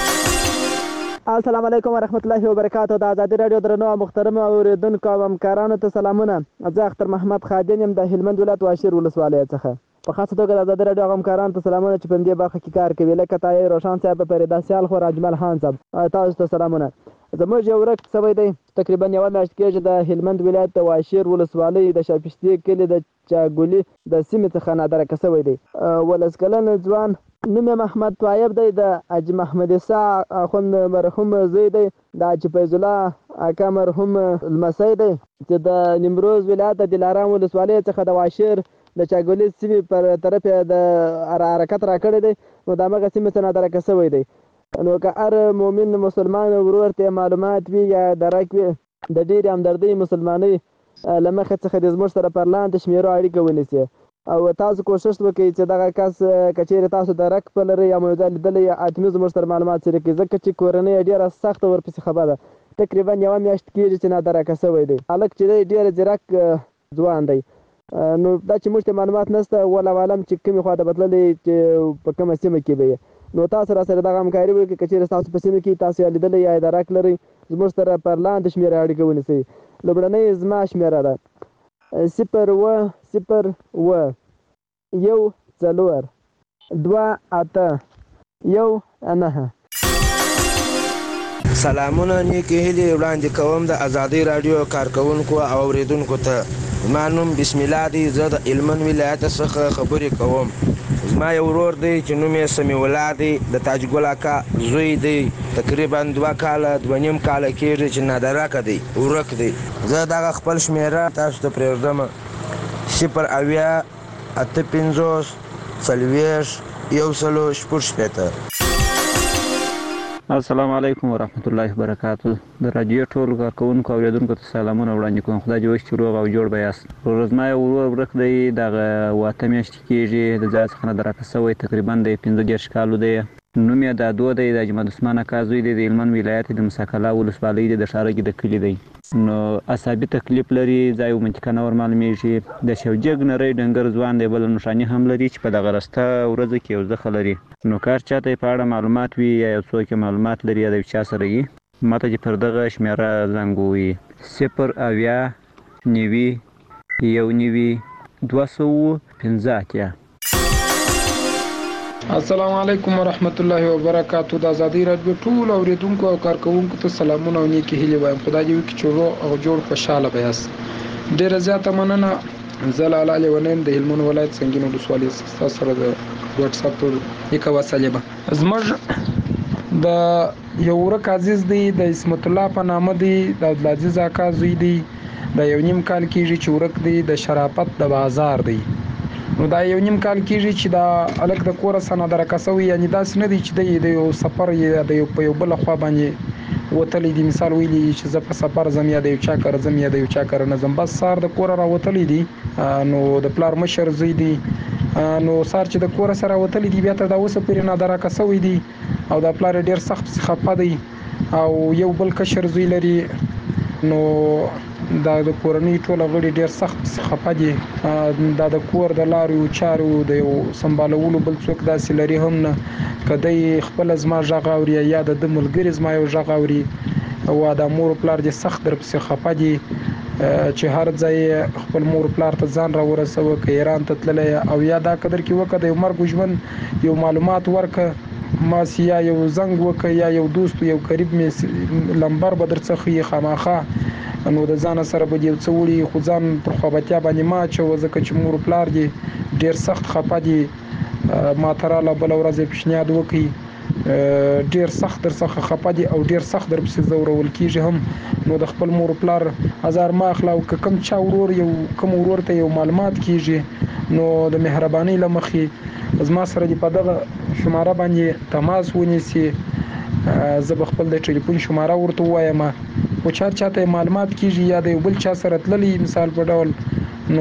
السلام علیکم ورحمت الله وبرکاته. د ازادي رادیو درنو محترم اوریدونکو او همکارانو ته سلامونه. زه اختر محمد خادم یم د هلمند ولایت واشیر ولسوالۍ څخه. په خاصه توګه د ازادي رادیو همکارانو ته سلامونه چې په دې برخه کې کار کوي، لکه طاهر روشن صاحب، فریدا سیال خو، اجمل خان صاحب، تاسو ته سلامونه. زموږ یو ورک سوی دی تقریبا یو میاشت کېږي د هلمند ولایت د واشیر ولسوالۍ د شاپشتي کلي د چاګولي د سیمې څخه نادره شوی دی. ولس کلن ځوان نوم محمد طیب دی، د حاجي محمد عیسی اخوند مرحوم زوی دی، د حاجي فیض الله اکا مرحوم لمسی دی چې د نیمروز ولایت د دلارام ولسوالۍ څخه د واشیر د چاګولي سیمې پر طرف د حرکت راکړی دی. نو د هغه سیمې څخه نادره شوی دی. نو که هر مؤمن مسلمان ورور ته معلومات وي یا درک وي د ډېرې همدردۍ مسلمانۍ له مخې څخه د زموږ سره پر لاندې شمیرو اړیکه ونیسي او تاسو کوشش وکړئ چې دغه کس که چیرې تاسو درک پلرئ یا مو یو ځای لیدلی یا حتمي زموږ سره معلومات شریک کړئ، ځکه چې کورنۍ ډېره سخته ورپسې خبره ده. تقریبا یوه میاشت کېږي چې نادرکه شوی دی. هلک چې دی ډېر ځیرک ځوان دی. نو دا چې موږ ته معلومات نشته، والله اعلم چې کومې خوا ته بتللی چې په کومه سیمه کې به یې. نو تاسو را سره دغه همکاري وکړئ. که چیرې تاسو په سیمه کې تاسو یا لیدلی یا درک لرئ، زموږ سره پر لاندې شمېره اړیکه ونیسئ. لومړنۍ زما شمېره ده صفر اووه صفر اووه یو څلور دوه اته یو نهه. سلامونه نیکې هیلې وړاندې کوم د ازادۍ راډیو کارکونکو او اوریدونکو ته. زما نوم بسم الله دی. زه د هلمند ولایت څخه خبرې کوم. زما یو ورور دی چې نوم یې سمیع الله دی، د تاج ګل اکا زوی دی. تقریبا دوه کاله دوه نیم کاله کېږي چې نادرکه دی، ورک دی. زه دغه خپل شمېره تاسو ته پرېږدم: صفر اویا اته پنځوس څلوېښت یو سلو شپږ شپېته. السلام علیکم ورحمت الله وبرکاته. د رادیو ټول کارکونکو او اوریدونکو ته سلامونه وړاندې کوم. خدای دې وکړي چې روغ او جوړ به یاست. ورځ ما یو ورور ورک دی، دغه اته میاشتې کېږي د ځای څخه نادرکه شوی، تقریبا د پنځه دېرش کالو دی. نوم یې دادو دی، د اجمل عثمان اکا زوی دی، د هلمند ولایت د مساکلا ولسوالۍ دی، د ښارګي د کلي دی. نو عصابي تکلیف لري، ځای او منطقه نه ور معلومېږي. د شوجګ نری ډنګر ځوان دی، بله نښاني هم لري چې په دغه رسته ورځو کې یو زخه لري. نو کار چاته په اړه معلومات وي یا یو څوک معلومات لري یا د چا سره وي، ماته چې پر دغه شمېره زنګ ووهي: صفر اویا نوي یو نوي دوه سوه پنځه اتیا. السلام علیکم ورحمت الله وبرکاته. د ازادۍ راډیو ټول اوریدونکو او کارکونکو ته سلامونه او نیکې هیلې وایم. خدای دې وکړي چې روغ او جوړ خوشحاله به یاست. ډېره زیاته مننه. زه لاله لیونی یم د هلمند ولایت سنګین ولسوالۍ څخه. ستاسو سره د واتس اپ ټول یک وسلې به زموږ د یو ورک عزیز دی د اسمت الله په نامه دی د عبدالعزیز اکا زوی دی د یو نیم کال کېږي چې ورک دی د شرافت د بازار دی نو دا یو نیم کال کېږي چې دا الک د کور سره درکه سوی یعنی داسې نه دی چې د یو سفر یا د یو په یو بل خوا باندې وتلی دی مثال ویلی چې زه په سفر زم یا د یو چا کار زم یا د یو چا کار نه زم بس سار د کور را وتلی دی نو د پلار مشر زوی دی نو سار چې د کور سره وتلی دی بیا تر دا اوسه پورې نه درکه سوی دی او د پلار ډیر سخت خپه دی او یو بل کشر زوی لري نو دا د کورنۍ ټول غړي ډیر سخت خپه دي دا د کور د لارو چارو د یو سمبالولو بل څوک داسې لري هم نه کدی خپل زما ژغ اوري یا د ملګری زما یو ژغ اوري او د مور پلار دي سخت در پسې خپه دي چې هر ځای خپل مور پلار ته ځان را ورسوه که ایران ته تللی او یا دا قدر کې وکړه د یو مرګ ژوند یو معلومات ورکړه ما سیا یو زنګ وکړه یا یو دوست یو قریب مې لمبر به در څخه یې خامخا نو د ځان سره به یو څه وړي خو ځان پر خوابتیا باندې ما اچوه ځکه چې مور پلار دي ډېر سخت خفه دي ما ته راله بله ورځ یې پیشنهاد وکړي ډېر سخت در څخه خفه دي او ډېر سخت در پسې ځورول کېږي هم نو د خپل مور پلار ازار ما اخله او که کوم چا ورور یو کوم ورور ته یو معلومات کېږي نو د مهربانۍ له مخې زما سره دې په دغه شماره باندې تماس ونیسي زه به خپل د ټلیفون شماره ورته ووایم خو چا چاته معلومات کېږي یا د یو بل چا سره تللی مثال په ډول نو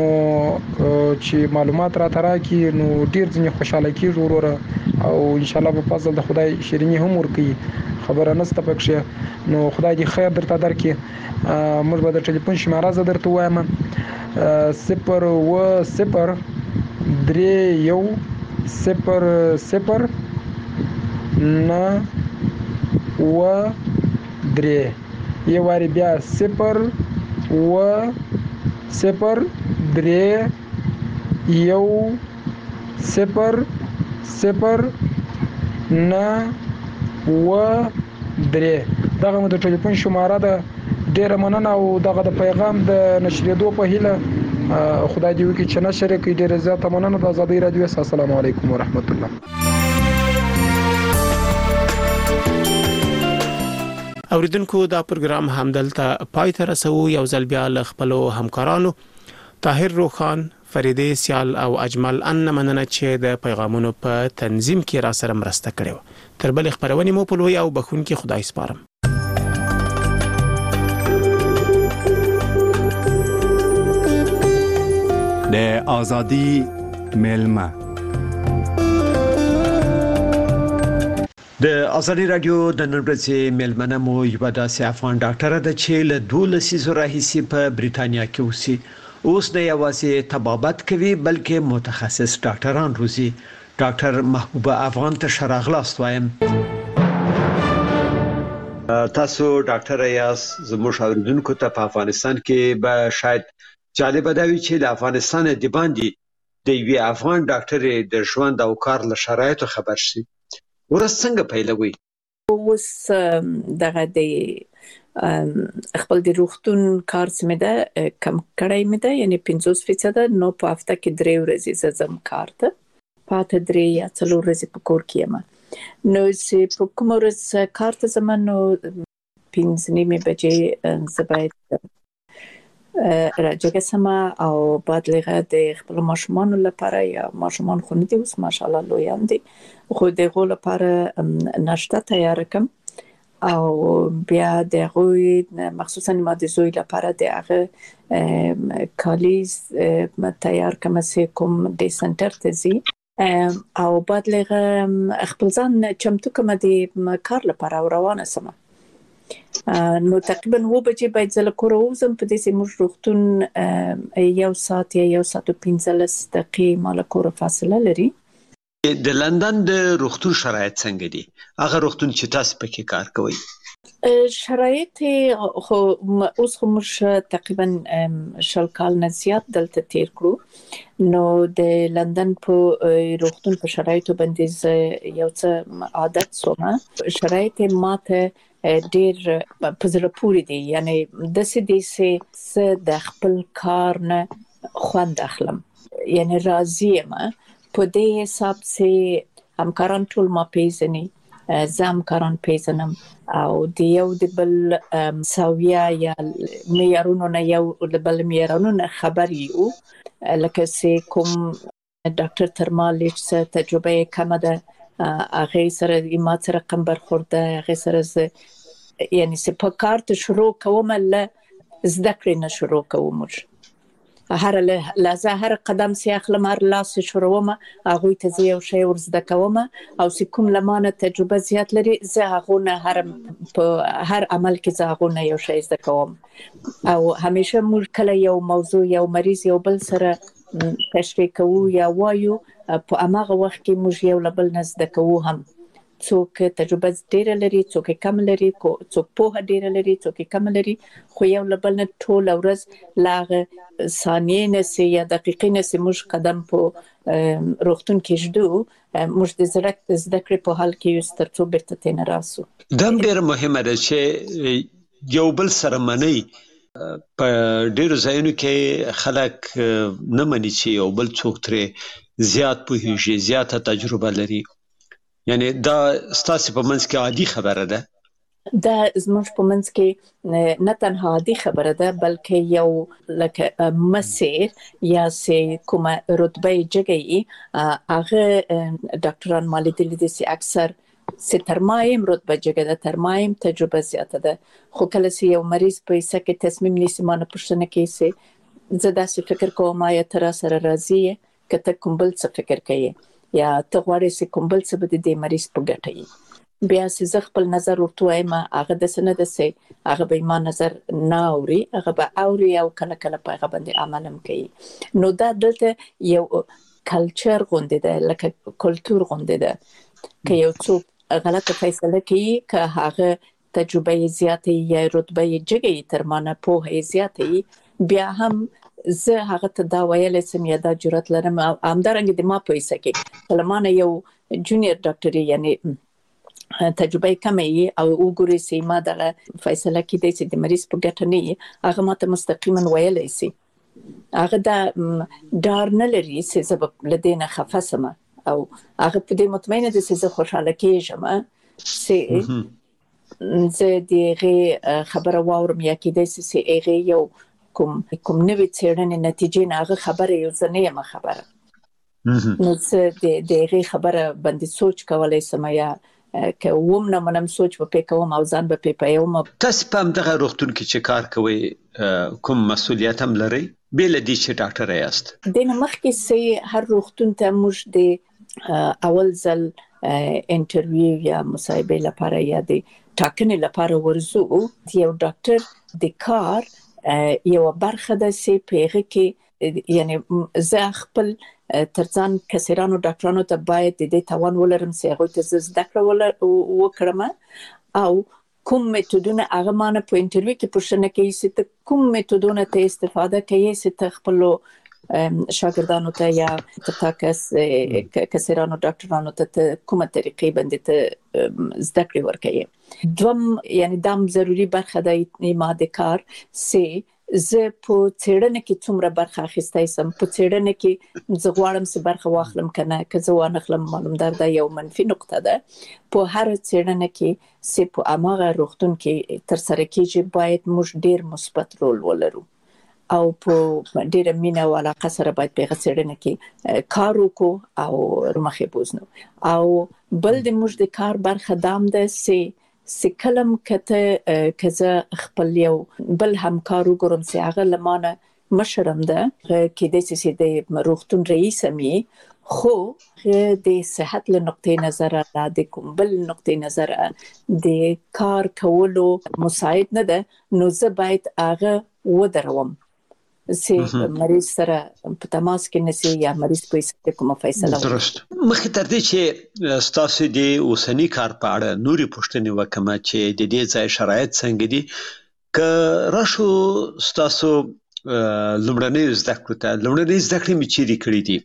چې معلومات راته راکړي نو ډېر ځینې خوشحاله کېږي وروره او انشاءالله په فضل د خدای شیریني هم ورکوي خبره نشته پکښې نو خدای دې خیر درته درکړي موږ به د ټلیفون شماره زه درته ووایم صفر اوه صفر درې یو صفر صفر نه اوه درې یو وارې بیا صفر اوه صفر درې یو صفر صفر نه اوه درې دغه مو د ټلیفون شماره ده ډېره مننه او دغه د پیغام د نشرېدو په هیله خدای دې وکړي چې نشر یې کړي ډېره زیاته مننه د ازادۍ راډیو څخه السلام علیکم ورحمت الله اوریدونکو دا پروګرام همدلته پای ته رسو یو ځل بیا له خپلو همکارانو طاهر روخان فریدې سیال او اجمل ان مننه چې د پیغامونو په تنظیم کې را سره مرسته کړې تر بل خبرونه مو په لوی او بخونکي خدای سپارم د ازادي ملما د ازادي رادیو د نن ورځې ملمنه مو یو داسې افغان ډاکټر ده چې له دولسي زره هیڅ په بریټانیا کې اوسي اوس نه یوازې طبابت کوي بلکې متخصص ډاکټران روزي ډاکټر محبوبه افغان ته شراغلاست وایم تاسو ډاکټر یاس زموږ اوریدونکو ته په افغانستان کې به شاید جالب دی چې د افغانستان د باندې د یو افغان ډاکټر د ژوند او کار له شرایطو خبر شي ورځ څنګه پیلوي اوس دغه د خپل د روغتون کار سمه ده کم کړای مې ده یعنی پنځوس فیصد نو په هفته کې درې ورځې زم کار ته پاته درې یا څلور ورځې په کور کې یم نو چې په کوم ورځ کار ته زم نو پنځه نیمه بجې زباید راځه سما او بعد لغه د خپل ماشومان لپاره یا ماشومان خو نه دي اوس ماشاءالله لویان دي خو دغه لپاره ناشته تیار کوم او بیا دغه مخصوصا ما د زوی لپاره دغه کالیز تیار کوم سه کوم د سنټر ته زی او بعد لغه خپل ځان چمتو کوم د کار لپاره روانه سم نو تقریبا و بجې باید زله کور وزم په دې موږ روغتون یو ساعت یا یو ساعت او پنځلس دقیقې مال کور فاصله لري د لندن د روغتون شرایط څنګه دي هغه روغتون چې تاسو پکې کار کوئ شرایط خو اوس خو موږ تقریبا شل کال نه زیات دلته تیر کړو نو د لندن په روغتون په شرایطو باندې یو څه عادت سومه شرایط ماته ډیر په زړه پورې دي یعنی د سې د د خپل کار نه خوند اخلم یعنی راضی یم په دې حساب سي همکاران ټول ما پیژني، زه همکاران پیژنم او د یو د بل ساویه یا معیارونو نه یو د بل معیارونو نه خبر یو. لکه سي کوم ډاکټر ترمالیچ څه تجربه کمه ده، هغه سره ما سره رقم برخورده، هغه سره یعنی سه په کار ته شروع کوم له زده کړې نه شروع کوم. هر لحظه هر قدم سي اخلم، هر لاس شروعوم هغه ته زه یو شی ورزده کوم او سي کوم لمانه تجربه زیات لري زه هغه نه هر په هر عمل کې زه هغه نه یو شی زده کوم. او همیشه موږ کله یو موضوع یو مریض یو بل سره تشریح کوو یا وایو، په هغه وخت کې موږ یو بل نه زده کوو. هم څوک تجربه ډیره لري، څوک کم لري، څوک په ډیره لري، څوک کم لري، خو یو بل نه ټول ورځ لاغه ثانیې نه سي یا دقیقې نه سي موږ قدم په روغتون کې جدو موږ د زړه زده کړې په حال کې یو سترڅو بیرته تین راسو. دم ډیر مهمه ده چې یو بل سره منی. په ډیرو ځایونو کې خلک نه مني چې یو بل څوک ترې زیات پوهیږي، زیاته تجربه لري. یعنی دا ستاسو په منځ کې عادي خبره ده؟ دا زموږ په منځ کې نه تنها عادي خبره ده بلکې یو لکه مسیر یا سي کومه رتبه جګي هغه ډاکټران مالي دي چې اکثر سي ترمایم رتبه جګه ده، ترمایم تجربه زیاته ده. خو کله چې یو مریض په ایسه کې تصمیم نیسي مانه پښتنه کې سي زه داسې فکر کوم یا تر سره راضي کته کوم بل څه فکر کوي یا ته غواړې چې کوم بل څه به د مریض په ګټه وي. بیا چې زه خپل نظر ورته وایم هغه د سند سي هغه به ما نظر نه اوري، هغه به اوري او کله کله په هغه باندې عمل هم کوي. نو دا دلته یو کلچر غونډه ده، لکه کلچر غونډه ده. که یو څوک غلطه فیصله کوي که هغه تجربه زیاته یا رتبه جګه تر مانه په زیاته بیا هم زه هغه ته دا ویل سم یا دا جرأت لرم. همدارنګه د ما په ایسه کې کلمانه یو جونیئر ډاکټر یعنی تجربه کمه او وګوري سي ما دغه فیصله کې د سي د مریض په ګټه نه هغه ماته مستقیما ویل سي هغه دا ډار نه لري چې زه لدينه خفسمه او هغه په دې مطمئنه ده چې زه خوشاله کېږم چې زه دغه خبره واورم یا کې د سي هغه یو کوم کوم نوې څېړنې نتیجې نه هغه خبره یو ځنه یم خبره نو څه د دغه خبره باندې سوچ کولای سم یا که ووم نه منم سوچ په کوم او ځان به په یوم. تاسو په دغه روغتون کې چې کار کوي کوم مسؤلیت هم لري بل دي چې ډاکټر یاست؟ د مخکې سي هر روغتون ته موږ د اول ځل انټرویو یا مصاحبه لپاره یا د ټاکنې لپاره ورزو. یو ډاکټر د کار یو برخه د سي پیغه کې یعنی زه خپل ترڅان کسرانو ډاکټرانو ته باید د دې توان ولرم چې هغه ته زده کړم وکړم او کوم میتودونه هغه مانه په انټرویو کې پوښتنه کوي چې کوم میتودونه ته استفاده کوي چې خپل شاګردانو ته یا تاسو کسرانو ډاکټرانو ته کومه طریقې باندې ته زده کړې ورکوي. دوم یعنی دام ضروری برخه د ما د کار سي زه په څېړنه کې څومره برخه اخیستای سم، په څېړنه کې زه غواړم چې برخه واخلم کنه که زه وانخلم معلومدار ده یو منفي نقطه ده. په هر څېړنه کې چې په اماغه روغتون کې تر سره کېږي باید موږ ډیر مثبت رول ولرو او په ډیره مینه او علاقه سره باید په څېړنه کې کار وکړو او مخې بوزنو. او بل د موږ د کار برخه دام ده چې سکلم کته کزه خپل یو بل همکارو ګورم چې هغه لمانه مشرم ده کې د سي د روغتون رئیس مې خو د صحت له نقطې نظر را د کوم بل نقطې نظر د کار کولو مساعد نه ده نو زه باید هغه ودروم چې مریض سره په تماس کې نسی یا مریض په څه کومه فیصله درست. مخکې تر دې چې تاسو د اوسنی کار په اړه نوري پوښتنې وکم چې د دې ځای شرایط څنګه دي که راشو تاسو لومړنۍ زده کړې ته لومړنۍ زده کړې مې چیرې کړې دي؟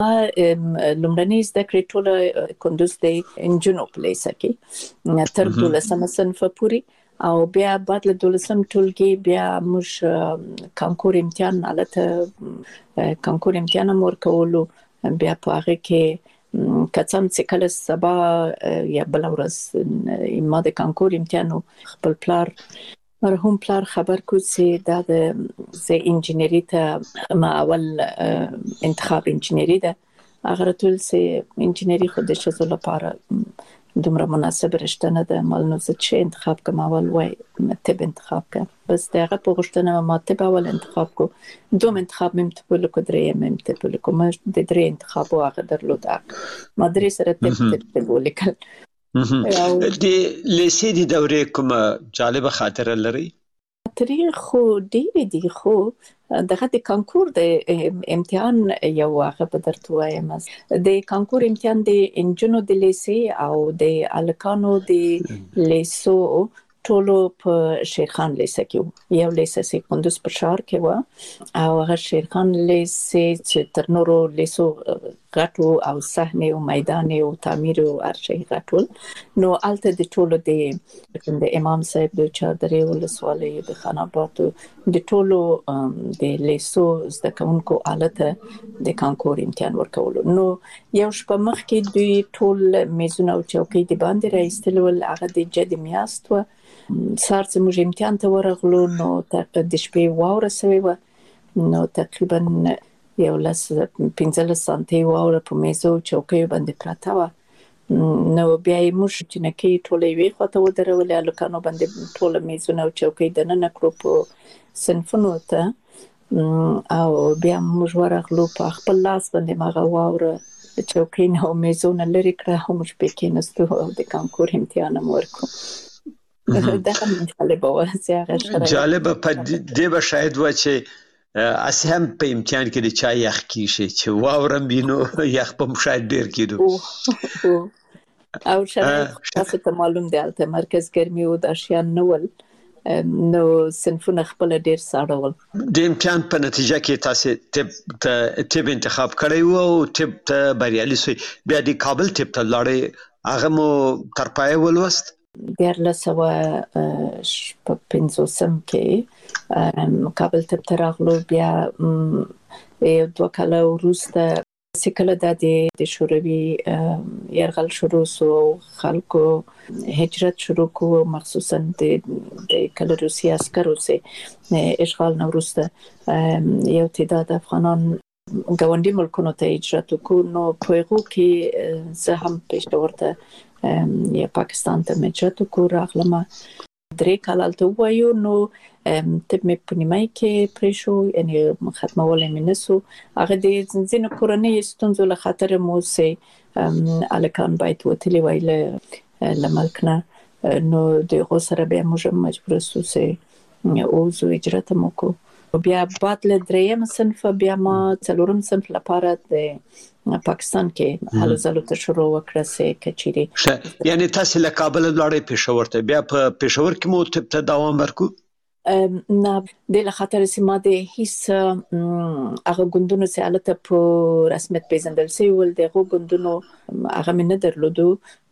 لومړنۍ زده کړې ټوله کندوز د انجنونو په لیسه کې تر دولسمه صنف پورې او بیا بعد له دولسم ټولګي بیا موږ کانکور امتحان حالت کانکور امتحان ورکولو بیا په هغه کې کڅم چې کله سبا یا بل ورځ ما د کانکور امتحان خپل پلار مرحوم پلار خبر کو چې دا د زه انجینری ته ما اول انتخاب انجینری ده هغه ټول چې انجینری خو د شزو لپاره دومره مناسب رشته نه ده مال نو زه چې انتخاب کوم اول وای طب انتخاب کوم بس دغه په غوښتنه ما طب اول انتخاب کو دوم انتخاب مم ته په لکه درې مم ته په لکه ما د درې انتخاب واغه درلود ما درې سره طب طب ولیکل د لیسې د دورې کومه جالبه خاطره لري تاریخ خو ډېر دي خو دغه د کانکور د امتحان یو واقع په درته وایم د کانکور امتحان د انجنونو د لیسې او د الکانو د لیسو ټولو په شیرخان لیسه کې یو لیسه سي کندوز په شهر کې و او هغه شیرخان لیسه چې تر نورو لیسو غټو او صحنه او میدان او تعمیر او ارشي غټول نو الته د ټولو د د امام صاحب د چادرې ولسوالۍ د خاناباد د ټولو د لیسو زده کوونکو آلته د کانکور امتحان ورکول نو یو شپه مخ کې دوی ټول میزونه او چوکۍ د باندې راایستل ول هغه د جد میاست و سار چې موږ امتحان ته ورغلو نو د شپې واوره سوي و نو تقریبا یو لس پنځلس سانتي واوره په میزو چوکۍ باندې پراته و نو بیا یې موږ جنکې ټولې وی خواته ودرولې الکانو باندې ټول میزونه او چوکۍ دننه کړو په صنفونو ته او بیا موږ ورغلو په خپل لاس باندې ماغه واوره چوکۍ نه میزونه لري کړه هم موږ په کې نستو او د کانکور امتحان ورکو دا هم جالبه و چې جالبه په دې به شاید و چې اس هم په امتحان کې د چا یخ کیږي چې واورم بینو یخ په مشاهد ډیر کیدو او شاید تاسو ته معلوم دی البته مرکز ګرمي او د اشیان نول نو صنفونه خپل ډیر ساړول د امتحان په نتیجه کې تاسو طب طب انتخاب کړی او طب ته بریالي شوي بیا د کابل طب ته لاړې هغه مو تر پای ولوست دیارلس سوه شپږ پنځوسم کې کابل ته تر راغلو بیا یو دوه کاله وروسته چې کله د شوروي یرغل شروع شو خلکو هجرت شروع کو مخصوصا د کله روسي عسکرو سه اشغال نه وروسته یو تعداد افغانان ګاونډي ملکونو ته هجرت وکړو نو په هغه کې زه هم پېښور ته یا پاکستان ته هجرت وکړو راغلم درې کال هلته ووایو نو طب مې په نیمایي کې پرې شو یعنی ختمولی مې نه سو هغه د ځینو کورنیو ستونزو له خاطره مو چې هلکان باید وتلي وای له ملک نه نو د هغو سره بیا موږ مجبور سو چې اوزو هجرت مو وکړو بیا بعد له درېیم صنف بیا ما څلورم صنف لپاره د پاکستان کې هلو ځلو ته شروع وکړه سه کچيري یعنی تاسو له کابل لاړې پېښور ته بیا په پېښور کې مو طب ته دوام ورکو نه د لخاطر سیمه د هیڅ هغه ګوندونو چې حالت په رسمیت پیژندل شوی ول دغه ګوندونو هغه من درلودو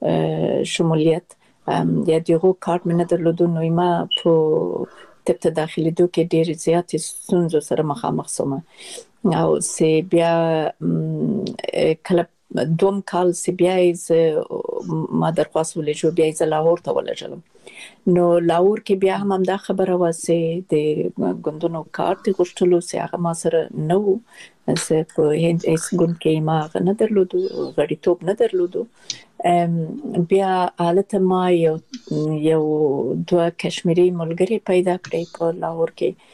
شمولیت یا دغه کارت من درلودو نو ما په طب ته داخلي دوه کې ډېر زیات ستونزو سره مخامخ شوم او سی بیا کله دوم کال سی بیا ما درخواست ولې بیا ز لاهور ته ولېږم نو لاهور کې بیا هم دا خبره واسه د ګوندونو کارت غوښتلو سي هغه ما سره نو زه په هند ایس ګوند کې ما نه درلودو غړي توپ نه درلودو بیا حالت ما یو یو دوه کشمیری ملګری پیدا کړی په لاهور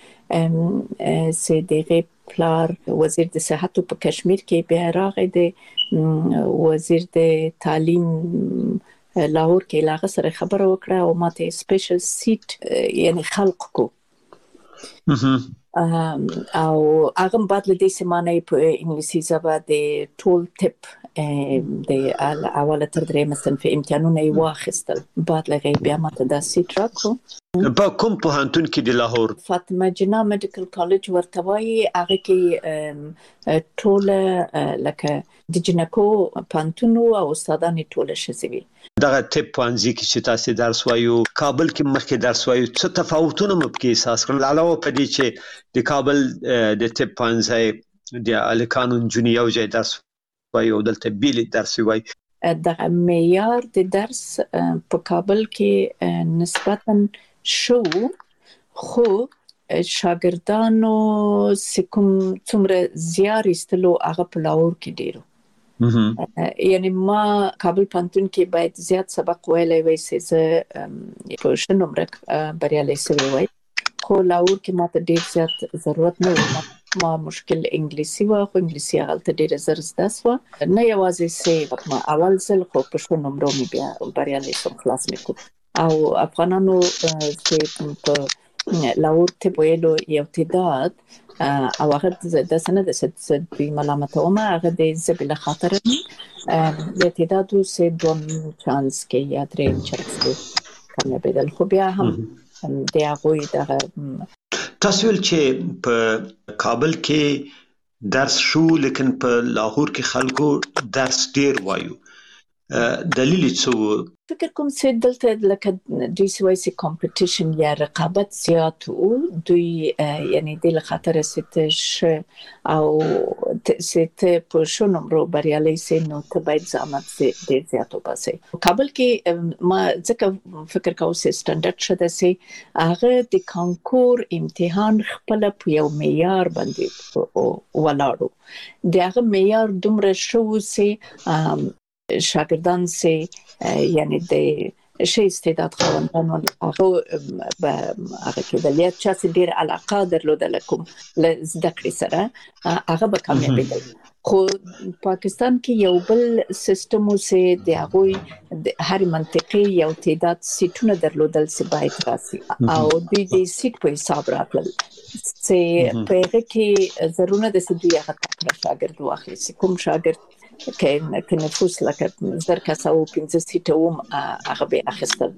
کې سي دغه پلار وزیر د صحت په کشمیر کې بیا راغی د وزیر د تعلیم لاهور کې لاغه سره خبره وکړه او ماته سپیشل سیټ یعنی خلق کو او هغه بعد له دې سیمانه په انګلیسي ژبه د ټول ټپ د اوله تر درېمه صنف امتحانونه یې واخیستل بعد له بیا ماته دا سیټ راکړو په کوم پوهنتون کې د لاهور فاطمه جنا میډیکل کالج ورته وایي هغه کې ټول لکه د جنکو پانتونو او استادان ټول شزوي دغه طب پوهنځي کې چې تاسو درس وایو کابل کې مخکې درس وایو څه تفاوتونه مو کې احساس کړل علاوه په دې چې د کابل د طب پوهنځي د الکانو انجینیر یو ځای درس وایي او دلته بیل درس وایي. د معیار د درس په کابل کې نسبتاً شو، خو شاګردانو سکم څومره زیار ایستلو هغه په لاهور کې ډیرو. یعنی ما کابل پوهنتون کې باید زیات سبق ویلی وای چې زه په ښه نمره بریالی سوی وای، خو لاهور کې ماته ډیر زیات ضرورت نه و. ما مشکل انګلیسي و، خو انګلیسي هغلته ډیره زر زده سوه، نه یوازې چې ما اول ځل خو په ښه نمرو مې بیا بریالی سوم، خلاص مې کړو. او افغانانو چې په لاهور طب ویلو یو تعداد او هغه داسې نه ده چې دوی ملامتوم، هغه د زه بله خاطره یو تعداد و چې دوم چانس کې یا درېیم چانس کې کامیابېدل، خو بیا هم د هغوی دغه تاسو ویل چې په کابل کې درس شو لیکن په لاهور کې خلکو درس ډیر وایو، دلیل څه؟ فکر کوم چې دلته لکه دوی څه وایي چې کمپټیشن یا رقابت زیات و، دوی یعنی د له خاطره چې ته ښه او چې ته په ښه نمرو بریالی سې نو ته باید زحمت ډېر زیات وباسې. کابل کې ما ځکه فکر کوم چې سټنډرډ ښه ده چې هغه د کانکور امتحان خپله په یو معیار باندې ولاړ و، د هغه معیار دومره ښه و چې شاګردان چې یعنی د ښه استعداد خاوندان ول هغه به هغه کېدل، یا چا چې ډېره علاقه درلودله کوم له زده کړې سره هغه به کامیابېدل. خو پاکستان کې یو بل سیستم و چې د هغوی د هرې منطقې یو تعداد سیټونه درلودل چې باید راسي، او دوی د سیټ په حساب راتلل چې په هغه کې ضرورونه ده چې دوی هغه تکړه شاګرد واخلي. چې کوم شاګرد که نفوس لکه زر کسه و پنځه سیټه وم هغه به یې اخیستل،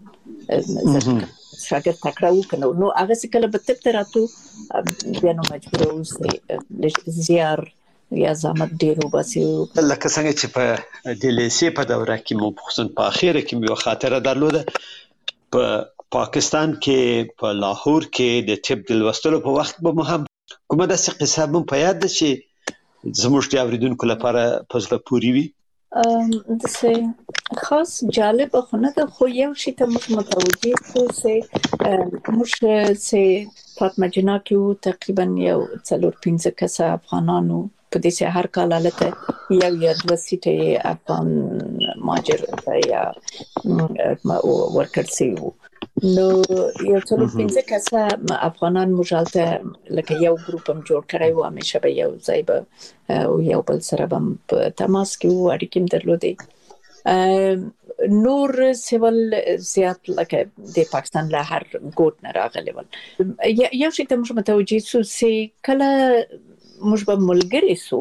شاګرد تکړه و که نه، نو هغه چې کله به طب ته راتلو بیا نو مجبوره اوس زیار یا زحمت ډېر وباسي. لکه څنګه چې په د لیسې په دوره کې مو خصوصا په اخره کې مې یوه خاطره درلوده، په پاکستان کې په لاهور کې د طب د لوستلو په وخت به مو هم کومه داسې قصه مو په یاد ده چې زموږ د اورېدونکو لپاره په زړه پورې وي؟ داسې خاص جالب خو نه ده، خو یو شي ته موږ متوجه شو چې موږ چې فاطمه جنا کې وو تقریبا یو څلور پنځه کسه افغانان وو، په دې چې هر کال هلته یو یا دوه سیټه افغان مهاجر یا ورکړل سوي وو. نو یو څلور پنځه کسه افغانان موږ هلته لکه یو ګروپ هم جوړ کړی و، همیشه به یو ځای به یو بل سره به هم په تماس کې وو، اړیکې هم درلودې. نور سیول زیات لکه د پاکستان له هر ګوټ نه راغلي ول. یو شي ته موږ متوجه سو چې کله موږ به ملګري سو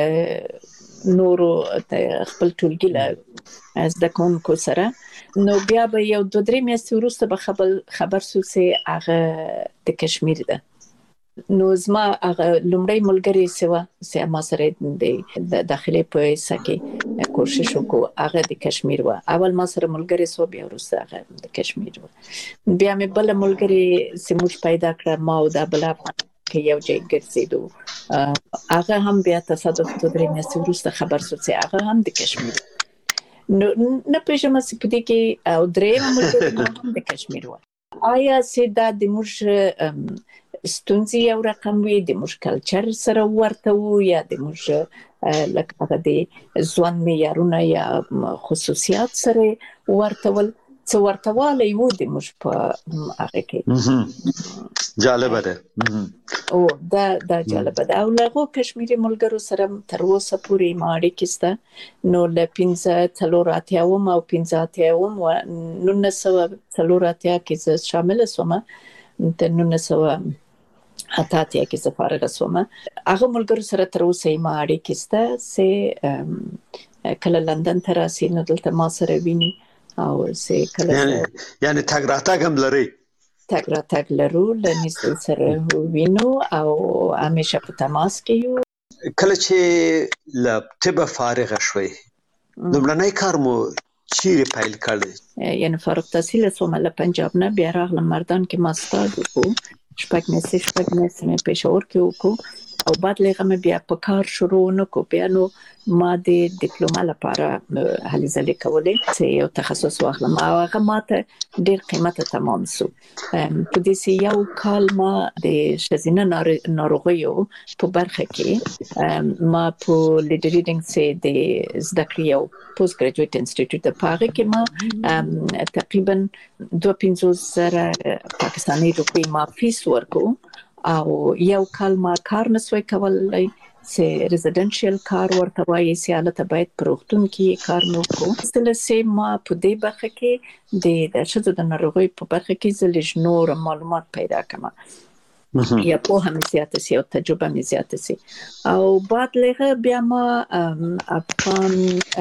له نورو خپل ټولګي له زده کوونکو سره، نو بیا به یو دوه درې میاشتې وروسته به خبر خبر سو چې هغه د کشمیر ده. نو زما هغه لومړی ملګري سوه چې ما سره د داخلي په حصه کې کوشش وکړو، هغه د کشمیر و. اول ما سره ملګري سو، بیا وروسته هغه د کشمیر و. بیا مې بله ملګري چې موږ پیدا کړه، ما او دا بله کې یو ځای ګرځېدو، هغه هم بیا تصادف دوه درې میاشتې وروسته خبر سو چې هغه هم د کشمیر. نو نه پېژنم چې په دې کې او درېیمه ملګري هم د کشمیر و. آیا چې دا د موږ ستونزې یو رقم وي، د موږ کلچر سره ورته وو، یا د موږ لکه هغه د ژوند معیارونه یا خصوصیات سره ورته ول، څه ورته والی و د موږ په هغه کې؟ جالبه ده. او دا دا جالبه ده. او له هغو کشمیري ملګرو سره تر اوسه پورې ما اړیکې شته. نو له پنځه څلور اتیاوم او پنځه اتیاوم و نولس سوه څلور اتیا کې زه شامله سومه، د نولس سوه اته اتیا کې زه فارغه سومه. هغه ملګرو سره تر اوسه یې ما اړیکې شته چې کله لندن ته راسي نو دلته ما سره ویني، او چې کله یعنی تګ راتګ هم لري؟ تګ راتګ لرو، له نږدې سره وینو او همیشه په تماس کې یو. کله چې له طبه فارغه شوئ لومړنی کار مو چیرې پیل کړی؟ یعنی فارغ تحصیل سومه له پنجاب نه، بیا راغلم مردان کې ماسټر وکړو، شپږ میاشتې شپږ میاشتې مې پېښور کې وکړو، او بعد لغه بیا په کار شروع نکو بیا نو ما د ډیپلوما لپاره هلې ځلې کولې چې یو تخصص واخلم او هغه ماته ډیر قیمته تمام سو په دې سي یو کال ما د شزینه ناروغیو په برخه کې ما په لیډ ریډینګ سي د زده کړې او پوسټ ګریجویټ انسټیټیوټ د پاره کې ما تقریبا دوه پنځوس زره پاکستاني روپۍ ما فیس ورکو او یو کال ما کار نسوي کولای چې ریزیدنشل کار ورته وایي چې حالت باید پروختون کې کار نو کو سره سه ما په دې برخه کې د شذو د ناروغي په برخه کې زلج نور معلومات پیدا کما یا په هم زیاته سي او تجربه مې زیاته سي او بعد لغه بیا ما افغان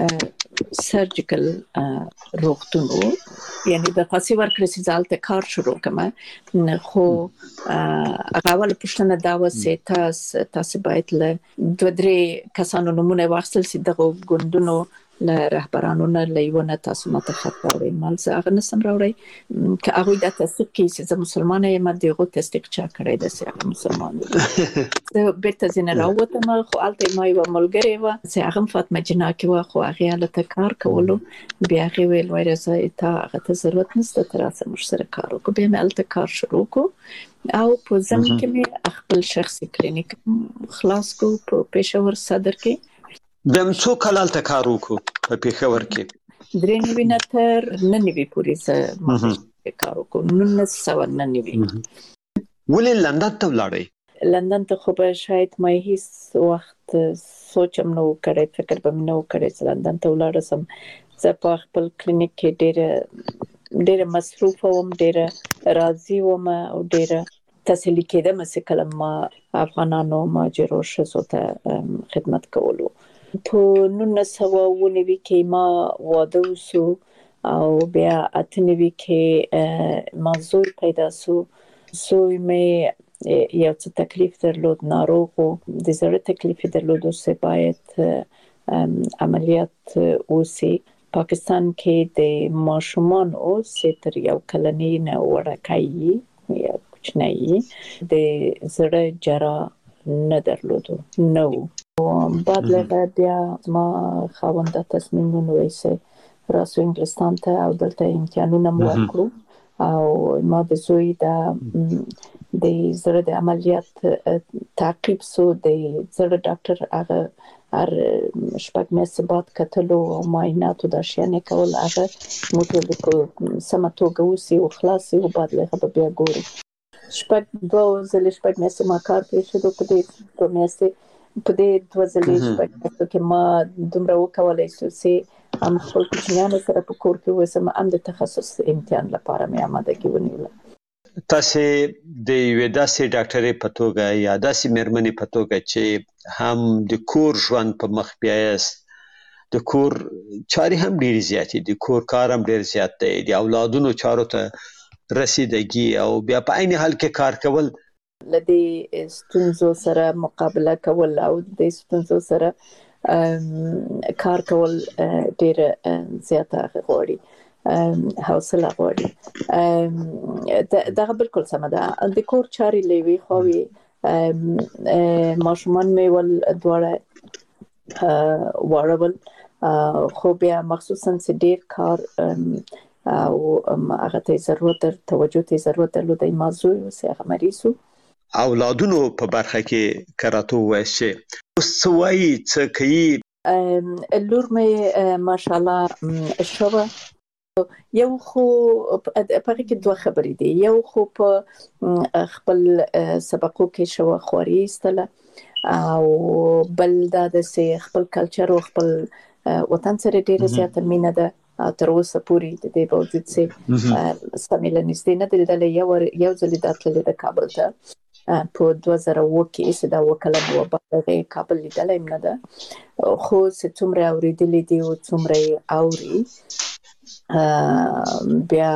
سرجیکل روغتونو یعنی د خاصي ورکړې سالته کار شروع کما خو هغه ول پښتنه دا وسه تاسو تاسو باید له دوه درې کسانو نمونه واخیستل سي دغه ګوندونو له رهبرانو نه لیونه تاسو ماته خبرې مال څه هغه نسم راوړی که هغه د تصدیق کې چې مسلمان یم دغه تصدیق چا کړی د سیاق مسلمان زه بیرته زنه راوته ما خو الته ما یو ملګری و چې هغه فاطمه جناکي و خو هغه له کار کولو بیا هغه ویل وایي چې تا هغه ته ضرورت نشته تر اوسه مش سره کار وکړو بیا مې الته کار شروع کو او په ځم کې مې خپل شخصي کلینیک خلاص کو په پېښور صدر کې بم څو کال ته کار وکړو په پېښور کې درې نوي نتر نه نیوي پوری زه کار وکړو نو نه سو نه نیوي ولې لندن ته ولاړې لندن ته خو به شاید مې هیڅ وخت سوچم نو کړی فکر به مې نو کړی چې لندن ته ولاړ سم زه په خپل کلینیک کې ډېر ډېر مصروف وم ډېر راضي وم او ډېر تسلی کېدم چې کله ما افغانانو ماجرو شزو ته خدمت کولو په نن سوا ونوي کې ما واده وسو او بیا اتنوي کې موضوع پیدا سو سوی مې یو څه تکلیف درلود ناروغ د زړه تکلیف درلود او سه باید عملیات وسی پاکستان کې د ماشومان او ستر یو کلنی نه ورکایي یا کوچنی د زړه جرا نه درلود نو بعد له بیا ما خاوند تصمیم ونیسه راسو انګلستان ته او دلته امتحانونه مو وکړو او ما د زوی د د زړه د عملیات تعقیب سو د زړه ډاکټر هغه هر شپږ میاشتې بعد کتلو او معایناتو د شیانه کول هغه موټر کو سماتوګه وسی او خلاصي او بعد له بیا ګوري شپږ دوه ځلې شپږ میاشتې ما کار پرې شو په دې دوه میاشتې په دې دوه ځلې شپږ میاشتې کې ما دومره وکولای شو چې هم خپل کوچنیانو سره په کور کې وسم هم د تخصص امتحان لپاره مې آمادګي ونیوله تاسو د یو داسې ډاکټرې په توګه یا داسې مېرمنې په توګه چې هم د کور ژوند په مخ بیاست د کور چاري هم ډېر زیاتې دي کور کار هم ډېر زیات دی د اولادونو چارو ته رسیدګي او بیا په عین حال کې کار کول لدې ستونزو سره مقابله کول او د ستونزو سره کار کول ډېر زیاته غواړي حوصله غواړي دا بالکل سم ده د کور چاري لوي خوي ماشومان مې ول دواړه وړول خو بیا مخصوصا چې ډېر کار او هغه ته ضرورت توجه ته ضرورت درلود موضوع وسه هغه مریضو اولادونو په برخه کې کراته وایي اوس سوي څه کوي لور مې ماشاءالله شوه یو خو په کې دوه خبرې دي یو خو په خپل سبقو کې شو خوري استله او بل دا د خپل کلچر او خپل وطن سره ډېر زیات مینه ده تر اوسه پوری د دې باوجود چې سمېل نشته نه دلته یو یو ځل داتله د کابل ته په دوه زره اووه کې چې دا وکاله مو په کابل لیدل هم نه ده خو چې څومره اوریدلې دي او څومره اوري بیا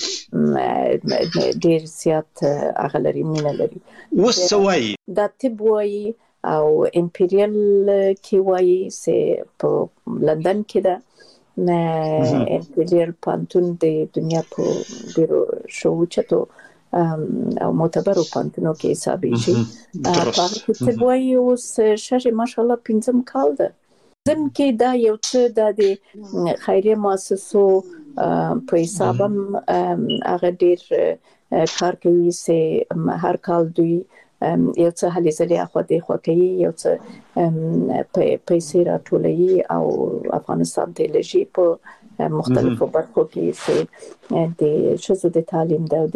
ډېر زیات اغلري مینه لري وسوي دا طب وایي او امپریال کې وایي چې په لندن کې ده امپریال پانتون د دنیا په ډیرو شو چتو او معتبرو پوهنتونو کې حسابېږي په هغه کې طب وایي اوس شاید ماشاءالله پنځم کال ده. ځم کې دا یو څه د خیریه مؤسسو په حساب هم هغه ډېر کار کوي چې هر کال دوی یو څه هلې ځلې اخوا دېخوا کوي، یو څه پیسې راټولوي او افغانستان ته لېږي په مختلفو برخو کې چې د ښځو د تعلیم ده،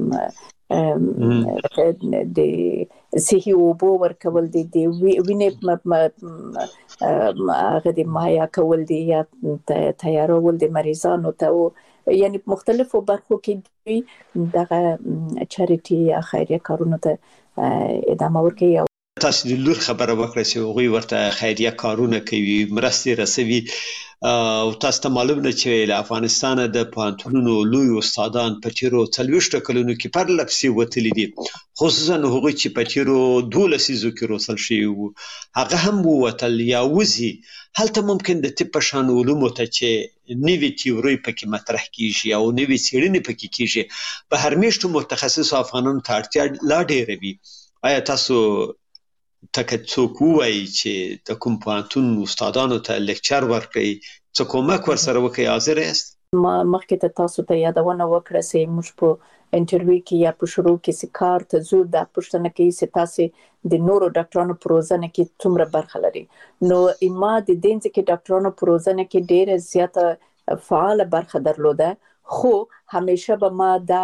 د صحي اوبو ورکول دي، د وینې هغه د مایا کول دي یا تیارول د مریضانو ته، یعنی مختلفو برخو کې دوی دغه چاریټي یا خیریه کارونو ته ادامه ورکوي. تاسو د لور خبره وکړه چې هغوی ورته خیریه کارونه کوي، مرستې رسوي، او تاسو ته معلوم نه چې له افغانستانه د پوهنتونونو لوی استادان په تیرو څلوېښتو کلونو کې پرله پسې وتلي دي، خصوصا هغوی چې په تیرو دوولس لسیزو کې روزل شوي وو، هغه هم ووتل یا وځي. هلته ممکن د طب په شان علومو ته چې نوې تیورۍ پکې مطرح کیږي او نوې څېړنې پکې کیږي، په هر میاشتو متخصصو افغانانو ته اړتیا لا ډېره وي. آیا تاسو تکه څوک وایي چې د کوم پوهنتون استادانو ته لیکچر ورکړي، څه کومک ورسره وکړي، حاضر یاست؟ ما مخکې ته تاسو ته یادونه وکړه چې موږ په انټرویو کې یا په شروع کې چې کار ته ځو دا پوښتنه کوي چې تاسو د نورو ډاکټرانو په روزنه کې څومره برخه لري. نو ما د دې ځکه ډاکټرانو په روزنه کې ډېره زیاته فعاله برخه درلوده، خو همیشه به ما دا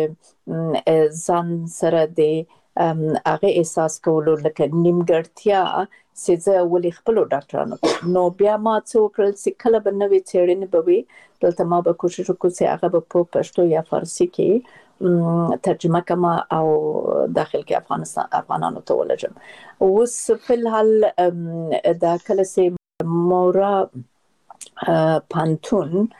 ځان سره د هغه احساس کولو لکه نیمګړتیا چې زه ولې خپلو ډاکټرانو، نو بیا ما څه وکړل چې کله به نوې څېړنې به وي دلته ما به کوشش وکړو چې هغه به په پښتو یا فارسي کې ترجمه کما او داخل کې افغانستان افغانانو ته ولېږم. اوس په الحال دا کله چې مورا پوهنتون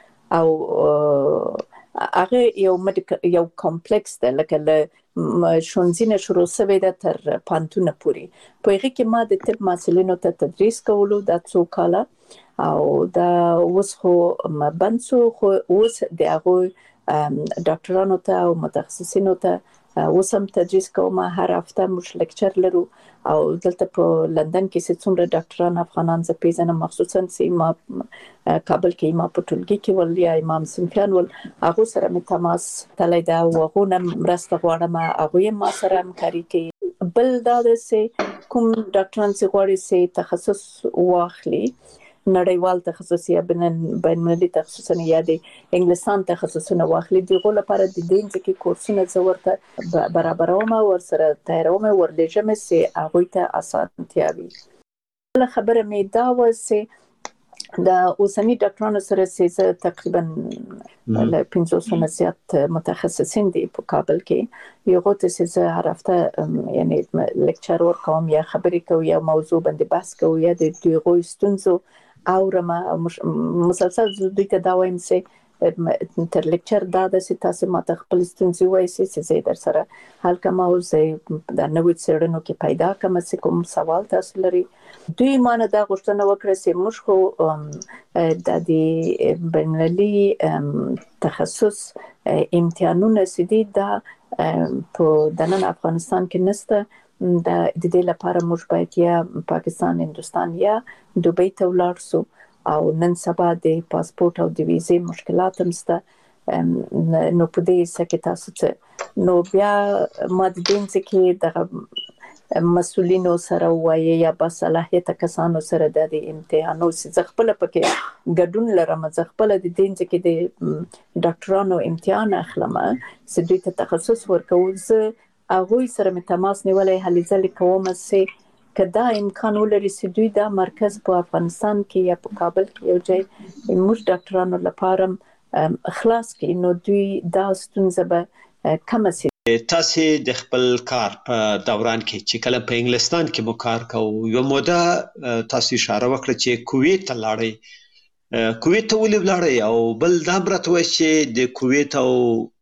او هغه یو یو کمپلیکس ده، لکه له ښوونځي نه شروع شوی ده تر پوهنتونه پورې. په هغې کې ما د طب محصلینو ته تدریس کولو دا څو کاله، او دا اوس خو بند شو، خو اوس د هغوی ډاکټرانو ته او متخصصینو ته اوس هم تدریس کوم. هر هفته موږ لیکچر لرو او دلته په لندن کې چې څومره ډاکټران افغانان زه پیژنم، مخصوصا چې ما کابل کې ما په ټولګي کې ول یا امام صنفیان ول، هغو سره مې تماس تللی ده او هغو نه مرسته غواړم، هغوی ما سره همکاري کوي. بل دا ده چې کوم ډاکټران چې غواړي چې تخصص واخلي، نړیوال تخصص یا بین المللي تخصصونه یا د انګلستان تخصصونه واخلي، دغه لپاره د دې ځکه کورسونه زه ورته برابروم او ورسره تیاروم ورلېږم چې هغوی ته اسانتیا وي. بله خبره مې دا وه چې د اوسني ډاکټرانو سره چې زه تقریبا له پنځوسو نه زیات متخصصین دي په کابل کې، یو ته چې زه هر هفته یعنی لیکچر ورکوم یا خبرې کوم یا موضوع باندې بحث کوم یا د دوی ستونزو اورم، مسلسل دوی ته دا وایم چې تر لیکچر دا ده چې تاسو ماته خپل ستونزې وایي چې زه در سره حل کوم او زه د نوې څېړنو کې پیدا کوم چې کوم سوال تاسو لري. دوی مانه دا غوښتنه وکړه چې موږ خو د دې بین‌المللي تخصص امتحانونه چې دي دا په دننه افغانستان کې نشته، د دې لپاره موږ باید یا پاکستان، هندوستان یا دوبۍ ته ولاړ شو، او نن سبا د پاسپورت او د ویزې مشکلات هم شته. نو په دې حصه کې تاسو څه نو بیا ما د دې ځکه دغه مسؤلینو سره وایي یا باصلاحیته کسانو سره د امتحانو چې زه خپله پکې ګډون لرم، زه خپله د دې ځکه د ډاکټرانو امتحان اخلم چې دوی ته تخصص ورکوم. زه هغوی سره مې تماس نیولی، هلې ځلې کوم چې که دا امکان ولري چې دوی دا مرکز په افغانستان کې یا په کابل کې یو ځای موږ ډاکټرانو لپاره خلاص کړي، نو دوی دا ستونزه به کمه شي. تاسو د خپل کار په دوران کې چې کله په انګلستان کې مو کار کوو، یو موده تاسو اشاره وکړه چې کویت ته لاړئ، کویت ته ولې ولاړئ؟ او بل دا برته وایي چې د کویت او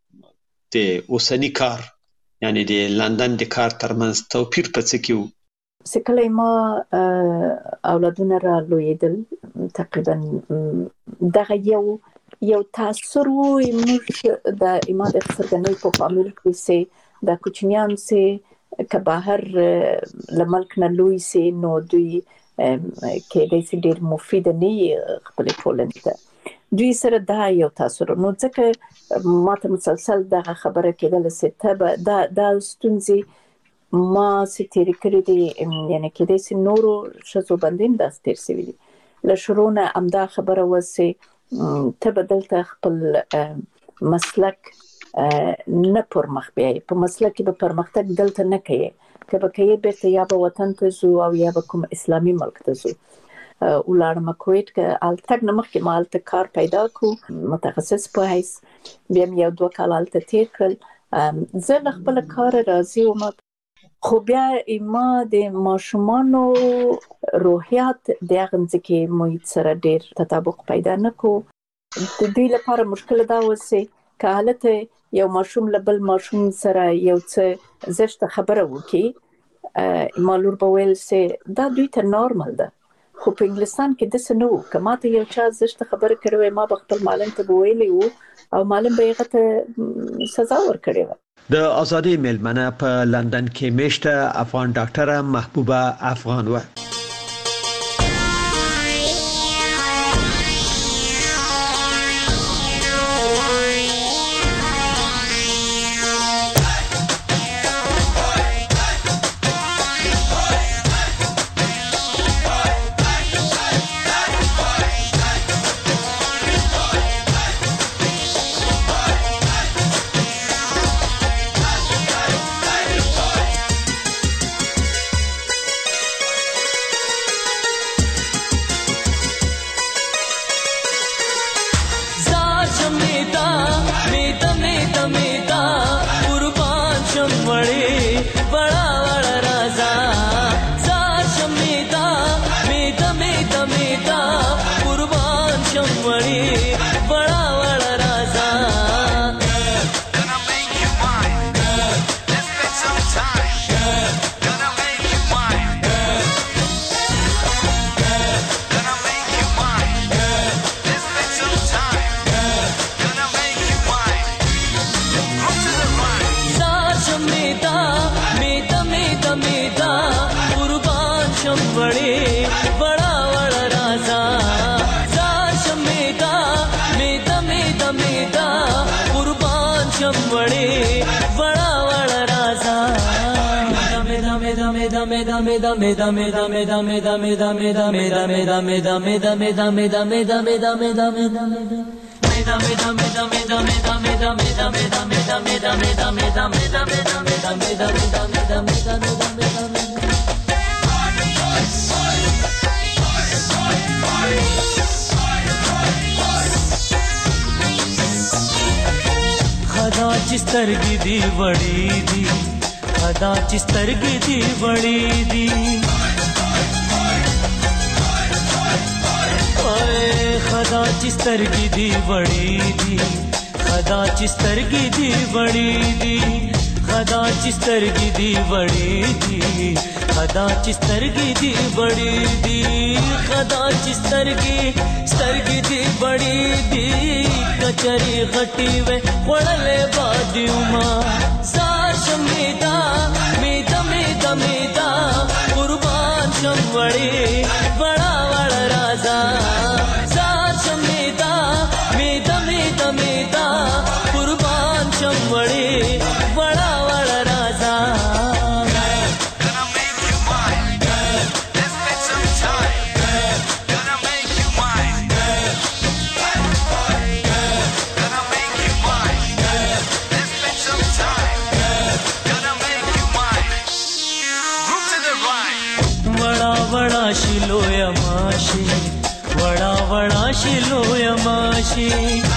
د اوسني کار یعنی د لندن د کار ترمنځ توپیر په څه کې و؟ چې کله ما اولادونه را لویدل، تقریبا دغه یو یو تاثر وي موږ د ایماد څرګندوي په فامیل کې سي د کوچنیان سي که بهر لملک نه لوی سي نو دوی کې د سي ډیر مفید نه خپل ټولنې ته دوی سره دا یو تاثر نو ځکه ماته مسلسل دا خبره کېدل سي ته دا دا ستونزې ما سي تیر کړی دي یعنی کې د سي نورو شذو بندین د ستیر سوي له شروع امدا خبره وسي ته بدلته خپل مسلک نه پرمخ بیاي په مسلک کې به پرمختګ دلته نه کوي که به کوي بیرته یا به وطن ته زو او یا به کوم اسلامي ملک ته زو ولاړم کویت کې التګ نمخ کې مال ته کار پیدا کو متخصص په هیڅ بیا یو دوه کال الته تیر کړل زه خپل کار راضي وم خو بیا ما د ماشومانو روحیات د هغه ځکه محیط سره ډیر تطابق پیدا نکو د دوی لپاره مشکل دا وسه که حالت یو ماشوم لبل ماشوم سره یو څه زشت خبره وکي مالور به ویل سي دا دوی ته نورمال ده خو په انګلستان کې د سنو کماته یو چا زشت خبره کړو ما به خپل معلم ته ویلي وو او معلم به یې ته سزا ورکړي و د ازادي ملمنه په لندن کې میشته افغان ډاکټره محبوبه افغان و खदा चिस्तरगी दी बड़ी दी खदा चिस्तरगी दी बड़ी दी ओए खदा चिस्तरगी दी बड़ी दी खदा चिस्तरगी दी बड़ी दी खदा चिस्तरगी दी बड़ी दी खदा चिस्तरगी दी बड़ी दी खदा चिस्तरगी स्तरगी दी बड़ी दी कचरी घटी वे पड़ले बादियुमा साश मीदा मीदा मीदा मीदा कुर्बान शंवड़ी बड़ा बड़ा राजा साश मीदा मीदा मीदा मीदा कुर्बान शंवड़ी बड़ा बड़ा राजा शिलो यमाशी वड़ा वड़ा शिलो यमाशी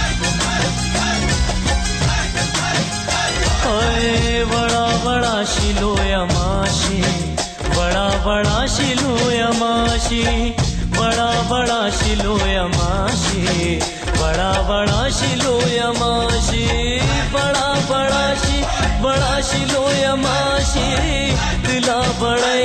ओए वड़ा वड़ा शिलो यमाशी बड़ा बड़ा शिलो यमाशी बड़ा बड़ा शिलो यमाशी बड़ा बड़ा शिलो यमाशी बड़ा बड़ा शी बड़ा शिलो यमाशी दिला बड़ा